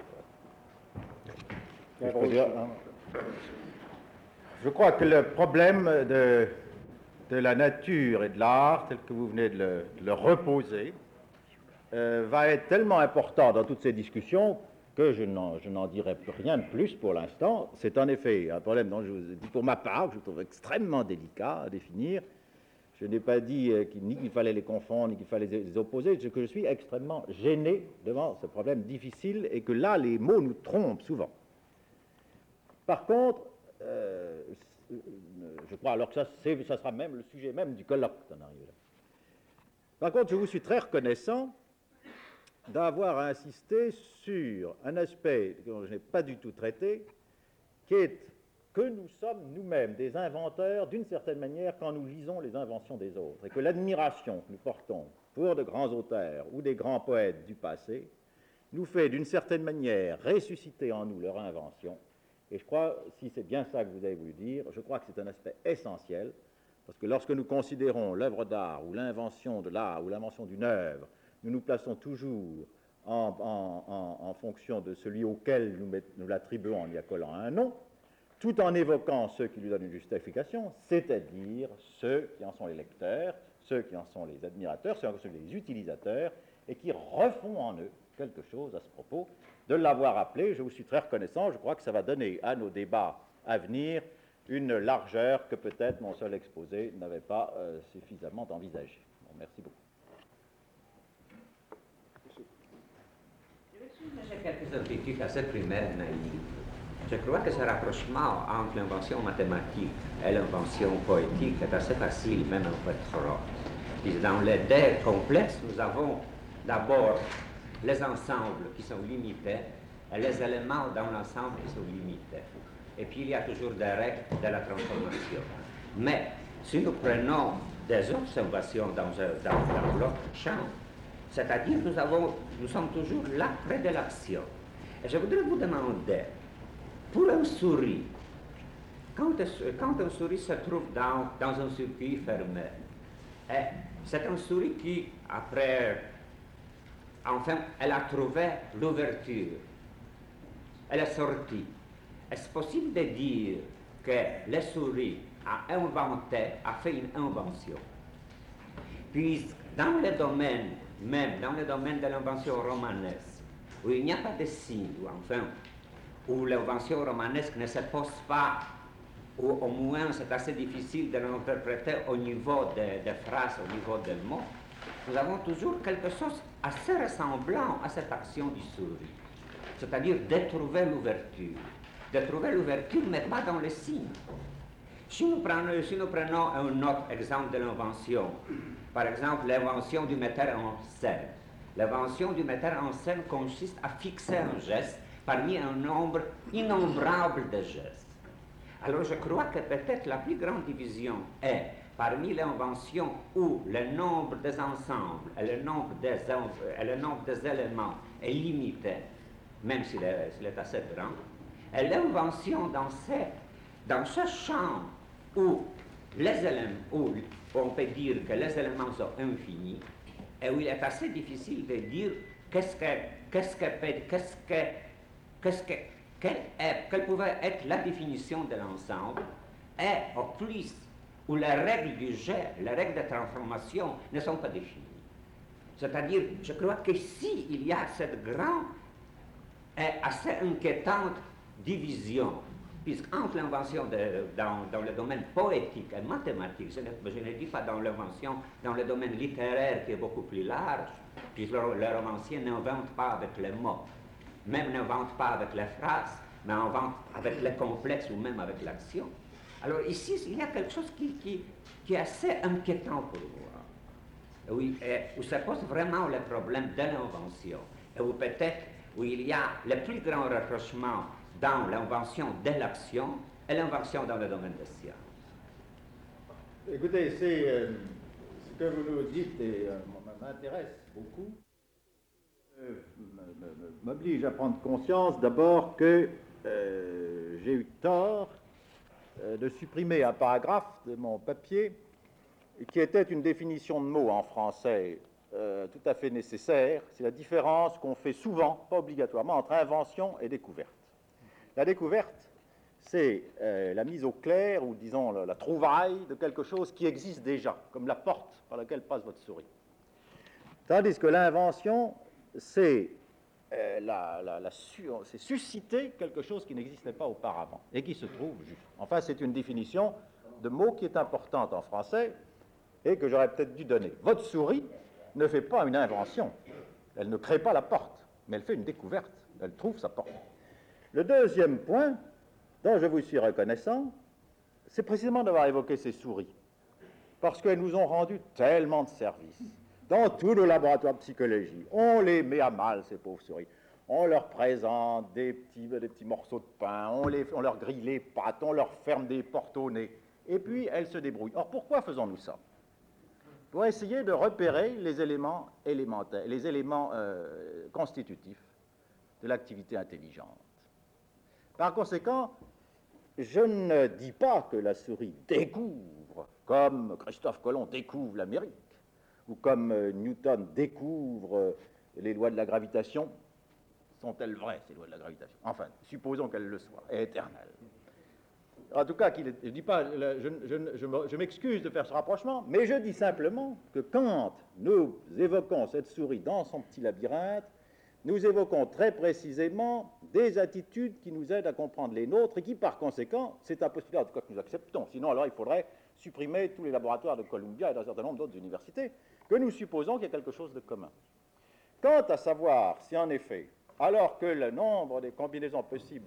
forth. Je crois que le problème de, de la nature et de l'art, tel que vous venez de le, de le reposer, euh, va être tellement important dans toutes ces discussions que je n'en, je n'en dirai plus rien de plus pour l'instant. C'est en effet un problème dont je vous ai dit pour ma part, que je trouve extrêmement délicat à définir. Je n'ai pas dit euh, qu'il, ni qu'il fallait les confondre, ni qu'il fallait les opposer, c'est que je suis extrêmement gêné devant ce problème difficile et que là, les mots nous trompent souvent. Par contre, euh, je crois alors que ça, c'est, ça sera même le sujet même du colloque d'en arriver là. Par contre, je vous suis très reconnaissant d'avoir insisté sur un aspect que je n'ai pas du tout traité, qui est que nous sommes nous-mêmes des inventeurs d'une certaine manière quand nous lisons les inventions des autres, et que l'admiration que nous portons pour de grands auteurs ou des grands poètes du passé nous fait d'une certaine manière ressusciter en nous leur invention. Et je crois, si c'est bien ça que vous avez voulu dire, je crois que c'est un aspect essentiel, parce que lorsque nous considérons l'œuvre d'art ou l'invention de l'art ou l'invention d'une œuvre, nous nous plaçons toujours en, en, en, en fonction de celui auquel nous, met, nous l'attribuons en y accolant un nom, tout en évoquant ceux qui lui donnent une justification, c'est-à-dire ceux qui en sont les lecteurs, ceux qui en sont les admirateurs, ceux qui en sont les utilisateurs, et qui refont en eux quelque chose à ce propos. De l'avoir appelé, je vous suis très reconnaissant, je crois que ça va donner à nos débats à venir une largeur que peut-être mon seul exposé n'avait pas euh, suffisamment envisagée. Bon, merci beaucoup. J'ai quelques inquiétudes assez primaires, naïves. Je crois que ce rapprochement entre l'invention mathématique et l'invention poétique est assez facile, même un peu trop. Puis dans les deux complexes, nous avons d'abord les ensembles qui sont limités et les éléments dans l'ensemble qui sont limités. Et puis il y a toujours des règles de la transformation. Mais si nous prenons des observations dans, dans, dans l'autre champ, c'est-à-dire nous, avons, nous sommes toujours là près de l'action. Et je voudrais vous demander, pour un souris, quand, quand un souris se trouve dans, dans un circuit fermé, c'est un souris qui, après, enfin, elle a trouvé l'ouverture, elle est sortie. Est-ce possible de dire que le souris a inventé, a fait une invention? Puis, dans le domaine, même dans le domaine de l'invention romanesque, où il n'y a pas de signe, ou enfin, où l'invention romanesque ne se pose pas, ou au moins c'est assez difficile de l'interpréter au niveau des de phrases, au niveau des mots, nous avons toujours quelque chose assez ressemblant à cette action du souris, c'est-à-dire de trouver l'ouverture, de trouver l'ouverture, mais pas dans les signes. Si nous prenons, si nous prenons un autre exemple de l'invention, par exemple l'invention du metteur en scène, l'invention du metteur en scène consiste à fixer un geste parmi un nombre innombrable de gestes. Alors je crois que peut-être la plus grande division est parmi l'invention où le nombre des ensembles et le nombre des, et le nombre des éléments est limité, même s'il est, s'il est assez grand, et l'invention dans, dans ce champ où les éléments, où on peut dire que les éléments sont infinis, et où il est assez difficile de dire qu'est-ce que, qu'est-ce que, qu'est-ce que, qu'est-ce que, quelle, est, quelle pouvait être la définition de l'ensemble, et au plus où les règles du jeu, les règles de transformation ne sont pas définies. C'est-à-dire, je crois que si il y a cette grande et assez inquiétante division, puisqu'entre l'invention dans, dans le domaine poétique et mathématique, je ne, je ne dis pas dans l'invention, dans le domaine littéraire qui est beaucoup plus large, puisque le, le romancier n'invente pas avec les mots, même n'invente pas avec les phrases, mais invente avec les complexes ou même avec l'action. Alors ici, il y a quelque chose qui, qui, qui est assez inquiétant pour moi, oui, et où se pose vraiment le problème de l'invention, et où peut-être où il y a le plus grand rapprochement dans l'invention de l'action et l'invention dans le domaine des sciences. Écoutez, c'est, euh, ce que vous nous dites et euh, m'intéresse beaucoup, euh, m'oblige à prendre conscience d'abord que euh, j'ai eu tort euh, de supprimer un paragraphe de mon papier qui était une définition de mots en français euh, tout à fait nécessaire. C'est la différence qu'on fait souvent, pas obligatoirement, entre invention et découverte. La découverte, c'est euh, la mise au clair, ou disons la, la trouvaille de quelque chose qui existe déjà, comme la porte par laquelle passe votre souris. Tandis que l'invention, c'est euh, la, la, la su c'est susciter quelque chose qui n'existait pas auparavant et qui se trouve juste. Enfin, c'est une définition de mot qui est importante en français et que j'aurais peut-être dû donner. Votre souris ne fait pas une invention, elle ne crée pas la porte, mais elle fait une découverte, elle trouve sa porte. Le deuxième point dont je vous suis reconnaissant, c'est précisément d'avoir évoqué ces souris, parce qu'elles nous ont rendu tellement de services. Dans tous nos laboratoires de psychologie, on les met à mal, ces pauvres souris. On leur présente des petits, des petits morceaux de pain, on, les, on leur grille les pattes, on leur ferme des portes au nez, et puis elles se débrouillent. Or, pourquoi faisons-nous ça? Pour essayer de repérer les éléments élémentaires, les éléments euh, constitutifs de l'activité intelligente. Par conséquent, je ne dis pas que la souris découvre, comme Christophe Colomb découvre l'Amérique, ou comme euh, Newton découvre euh, les lois de la gravitation. Sont-elles vraies, ces lois de la gravitation? Enfin, supposons qu'elles le soient, et éternelles. En tout cas, qu'il est, je dis pas, je, je, je, je m'excuse de faire ce rapprochement, mais je dis simplement que quand nous évoquons cette souris dans son petit labyrinthe, nous évoquons très précisément des attitudes qui nous aident à comprendre les nôtres et qui, par conséquent, c'est un postulat en tout cas que nous acceptons. Sinon, alors, il faudrait supprimer tous les laboratoires de Columbia et d'un certain nombre d'autres universités, que nous supposons qu'il y a quelque chose de commun. Quant à savoir si, en effet, alors que le nombre des combinaisons possibles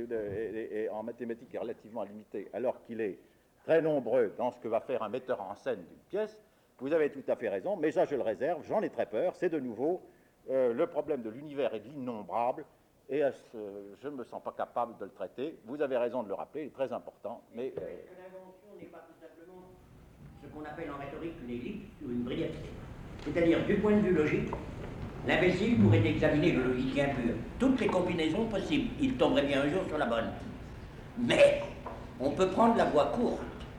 en mathématiques est relativement limité, alors qu'il est très nombreux dans ce que va faire un metteur en scène d'une pièce, vous avez tout à fait raison, mais ça, je le réserve, j'en ai très peur, c'est de nouveau euh, le problème de l'univers et de l'innombrable, et ce, je ne me sens pas capable de le traiter. Vous avez raison de le rappeler, il est très important, mais... Est-ce que l'invention n'est pas tout simplement ce qu'on appelle en rhétorique une ellipse ou une brièveté? C'est-à-dire, du point de vue logique, l'imbécile pourrait examiner le logicien pur, toutes les combinaisons possibles, il tomberait bien un jour sur la bonne. Mais on peut prendre la voie courte.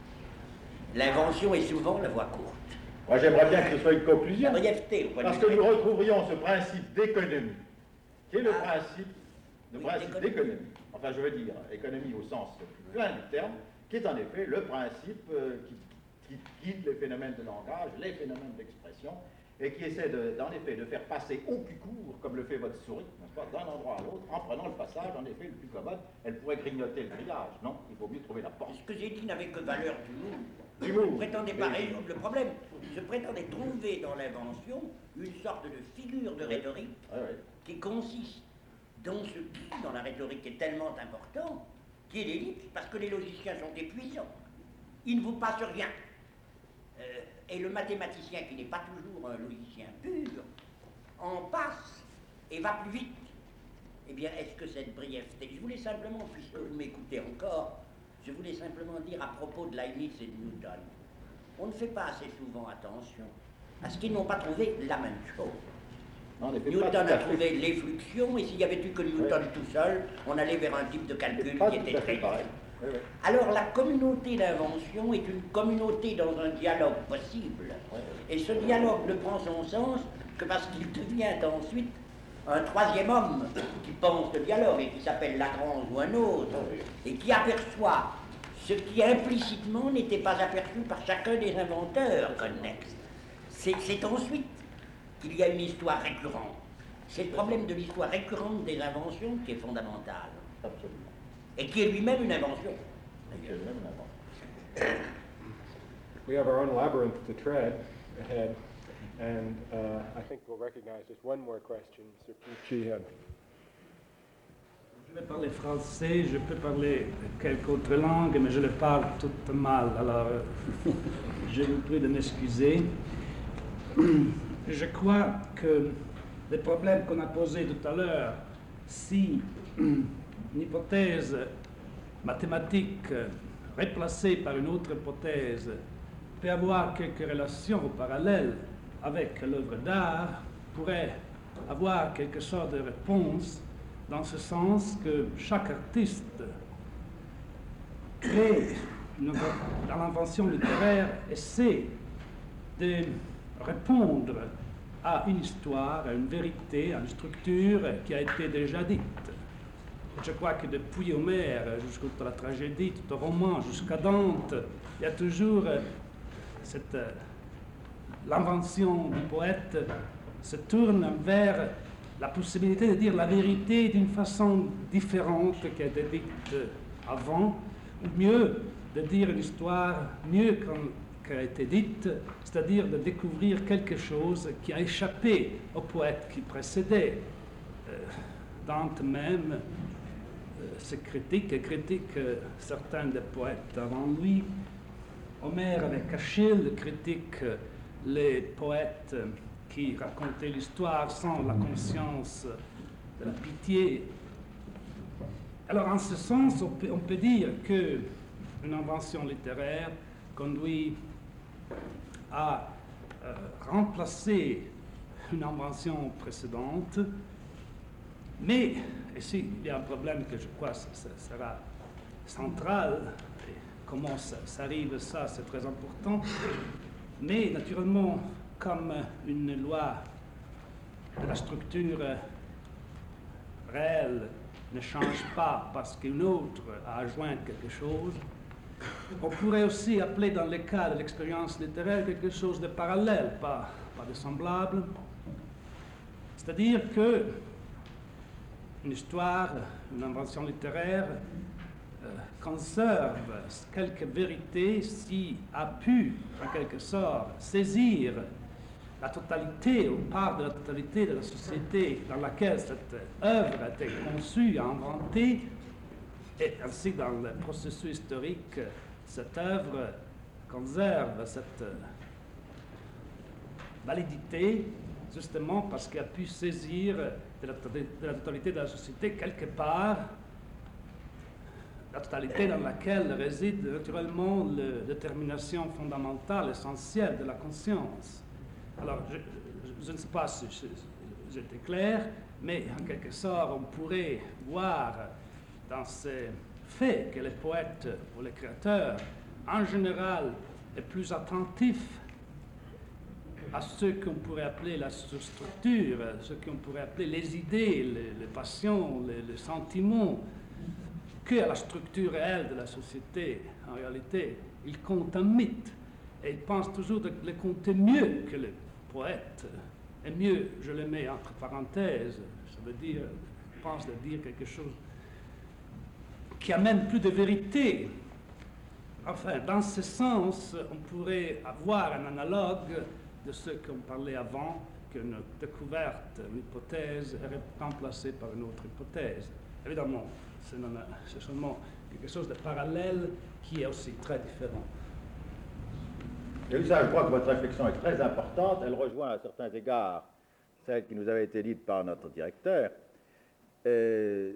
L'invention est souvent la voie courte. Moi, j'aimerais bien que ce soit une conclusion, la brièveté, parce que nous retrouverions ce principe d'économie, qui est le ah, principe, le oui, principe d'économie. Enfin, je veux dire, économie au sens plus plein du terme, qui est en effet le principe euh, qui, qui guide les phénomènes de langage, les phénomènes d'expression, et qui essaie de, en effet de faire passer au plus court, comme le fait votre souris, d'un endroit à l'autre, en prenant le passage, en effet, le plus commode. Elle pourrait grignoter le grillage, non? Il vaut mieux trouver la porte. Ce que j'ai dit n'avait que valeur d'humour. Du mot. Je ne prétendais pas résoudre le problème. Je prétendais trouver dans l'invention une sorte de figure de rhétorique oui. Oui, oui. qui consiste dans ce qui, dans la rhétorique, est tellement important, qui est l'ellipse, parce que les logiciens sont épuisants. Il ne vous passe rien. Euh, et le mathématicien, qui n'est pas toujours un logicien pur, en passe et va plus vite. Eh bien, est-ce que cette brièveté... Je voulais simplement, puisque vous m'écoutez encore, je voulais simplement dire à propos de Leibniz et de Newton, on ne fait pas assez souvent attention à ce qu'ils n'ont pas trouvé la même chose. Non, Newton a trouvé l'effluxion, et s'il n'y avait eu que Newton oui. tout seul, on allait vers un type de calcul qui était très pareil. Oui, oui. Alors la communauté d'invention est une communauté dans un dialogue possible. Oui. Et ce dialogue ne prend son sens que parce qu'il devient ensuite un troisième homme qui pense le dialogue et qui s'appelle Lagrange ou un autre, oui. et qui aperçoit ce qui implicitement n'était pas aperçu par chacun des inventeurs connexes. C'est ensuite qu'il y a une histoire récurrente. C'est le problème de l'histoire récurrente des inventions qui est fondamental. Absolument. Et qui est lui-même une invention. We have our own labyrinth to tread ahead, and uh, I think we'll recognize just one more question. Sir Pucci had. Je vais parler français, je peux parler quelques autres langues, mais je le parle tout mal, alors je vous prie de m'excuser. Je crois que les problèmes qu'on a posés tout à l'heure, si une hypothèse mathématique replacée par une autre hypothèse peut avoir quelques relations parallèles avec l'œuvre d'art, pourrait avoir quelque sorte de réponse dans ce sens que chaque artiste crée, une, dans l'invention littéraire, essaie de répondre à une histoire, à une vérité, à une structure qui a été déjà dite. Je crois que depuis Homère jusqu'à la tragédie, tout au roman, jusqu'à Dante, il y a toujours euh, cette... euh, l'invention du poète se tourne vers la possibilité de dire la vérité d'une façon différente qu'elle était dite avant, ou mieux, de dire une histoire mieux qu'elle a été dite, c'est-à-dire de découvrir quelque chose qui a échappé au poète qui précédait. Euh, Dante même euh, se critique et critique euh, certains des poètes avant lui. Homère avec Achille critique euh, les poètes qui racontaient l'histoire sans la conscience de la pitié. Alors, en ce sens, on peut, on peut dire qu'une invention littéraire conduit à euh, remplacer une invention précédente, mais, et ici, il y a un problème que je crois ça, ça sera central, et comment ça, ça arrive, ça, c'est très important. Mais naturellement, comme une loi de la structure réelle ne change pas parce qu'une autre a adjoint quelque chose, on pourrait aussi appeler dans le cas de l'expérience littéraire quelque chose de parallèle, pas, pas de semblable. C'est-à-dire que une histoire, une invention littéraire, conserve quelques vérités si a pu, en quelque sorte, saisir la totalité ou part de la totalité de la société dans laquelle cette œuvre a été conçue, inventée, et ainsi dans le processus historique, cette œuvre conserve cette validité justement parce qu'elle a pu saisir de la, de la totalité de la société quelque part la totalité dans laquelle réside naturellement la détermination fondamentale, essentielle de la conscience. Alors, je, je, je ne sais pas si j'étais clair, mais en quelque sorte, on pourrait voir dans ces faits que les poètes ou les créateurs, en général, est plus attentif à ce qu'on pourrait appeler la structure, ce qu'on pourrait appeler les idées, les, les passions, les, les sentiments, qu'à la structure réelle de la société. En réalité, ils comptent un mythe, et ils pensent toujours de le compter mieux que le poète. Et mieux, je le mets entre parenthèses, ça veut dire, ils pensent de dire quelque chose qui amène plus de vérité. Enfin, dans ce sens, on pourrait avoir un analogue de ce qu'on parlait avant, qu'une découverte, une hypothèse est remplacée par une autre hypothèse. Évidemment, c'est seulement quelque chose de parallèle qui est aussi très différent. Et ça, je crois que votre réflexion est très importante. Elle rejoint à certains égards celle qui nous avait été dite par notre directeur. Euh,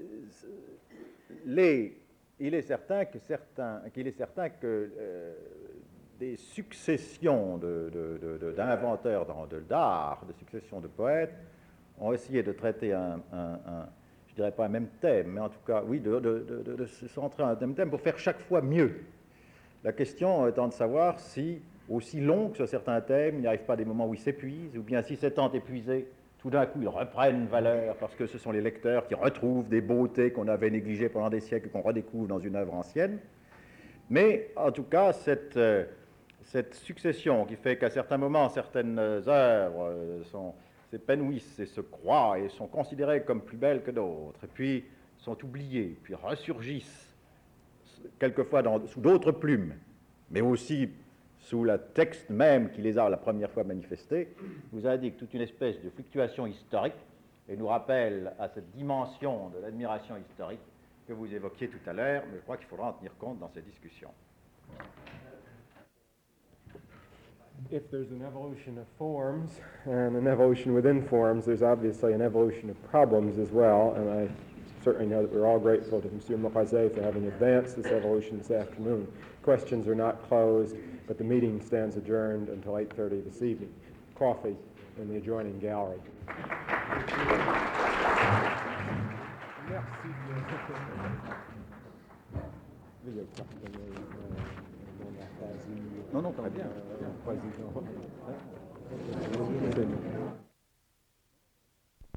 les, il est certain que certains, qu'il est certain que euh, des successions de, de, de, de, d'inventeurs d'art, de successions de poètes, ont essayé de traiter un, un, un je dirais pas un même thème, mais en tout cas, oui, de, de, de, de se centrer un même thème pour faire chaque fois mieux. La question étant de savoir si, aussi long que sur certains thèmes, il n'y arrive pas des moments où ils s'épuisent, ou bien si s'étant épuisés, tout d'un coup, ils reprennent valeur, parce que ce sont les lecteurs qui retrouvent des beautés qu'on avait négligées pendant des siècles et qu'on redécouvre dans une œuvre ancienne. Mais, en tout cas, cette, euh, cette succession qui fait qu'à certains moments, certaines œuvres euh, sont... s'épanouissent et se croient et sont considérées comme plus belles que d'autres, et puis sont oubliées, puis ressurgissent quelquefois dans, sous d'autres plumes, mais aussi sous le texte même qui les a la première fois manifestés, vous indique toute une espèce de fluctuation historique et nous rappelle à cette dimension de l'admiration historique que vous évoquiez tout à l'heure, mais je crois qu'il faudra en tenir compte dans ces discussions. If there's an evolution of forms and an evolution within forms, there's obviously an evolution of problems as well, and I certainly know that we're all grateful to Monsieur Morazet for having advanced this evolution this afternoon. Questions are not closed, but the meeting stands adjourned until eight thirty this evening. Coffee in the adjoining gallery. Non, non, très bien. Président.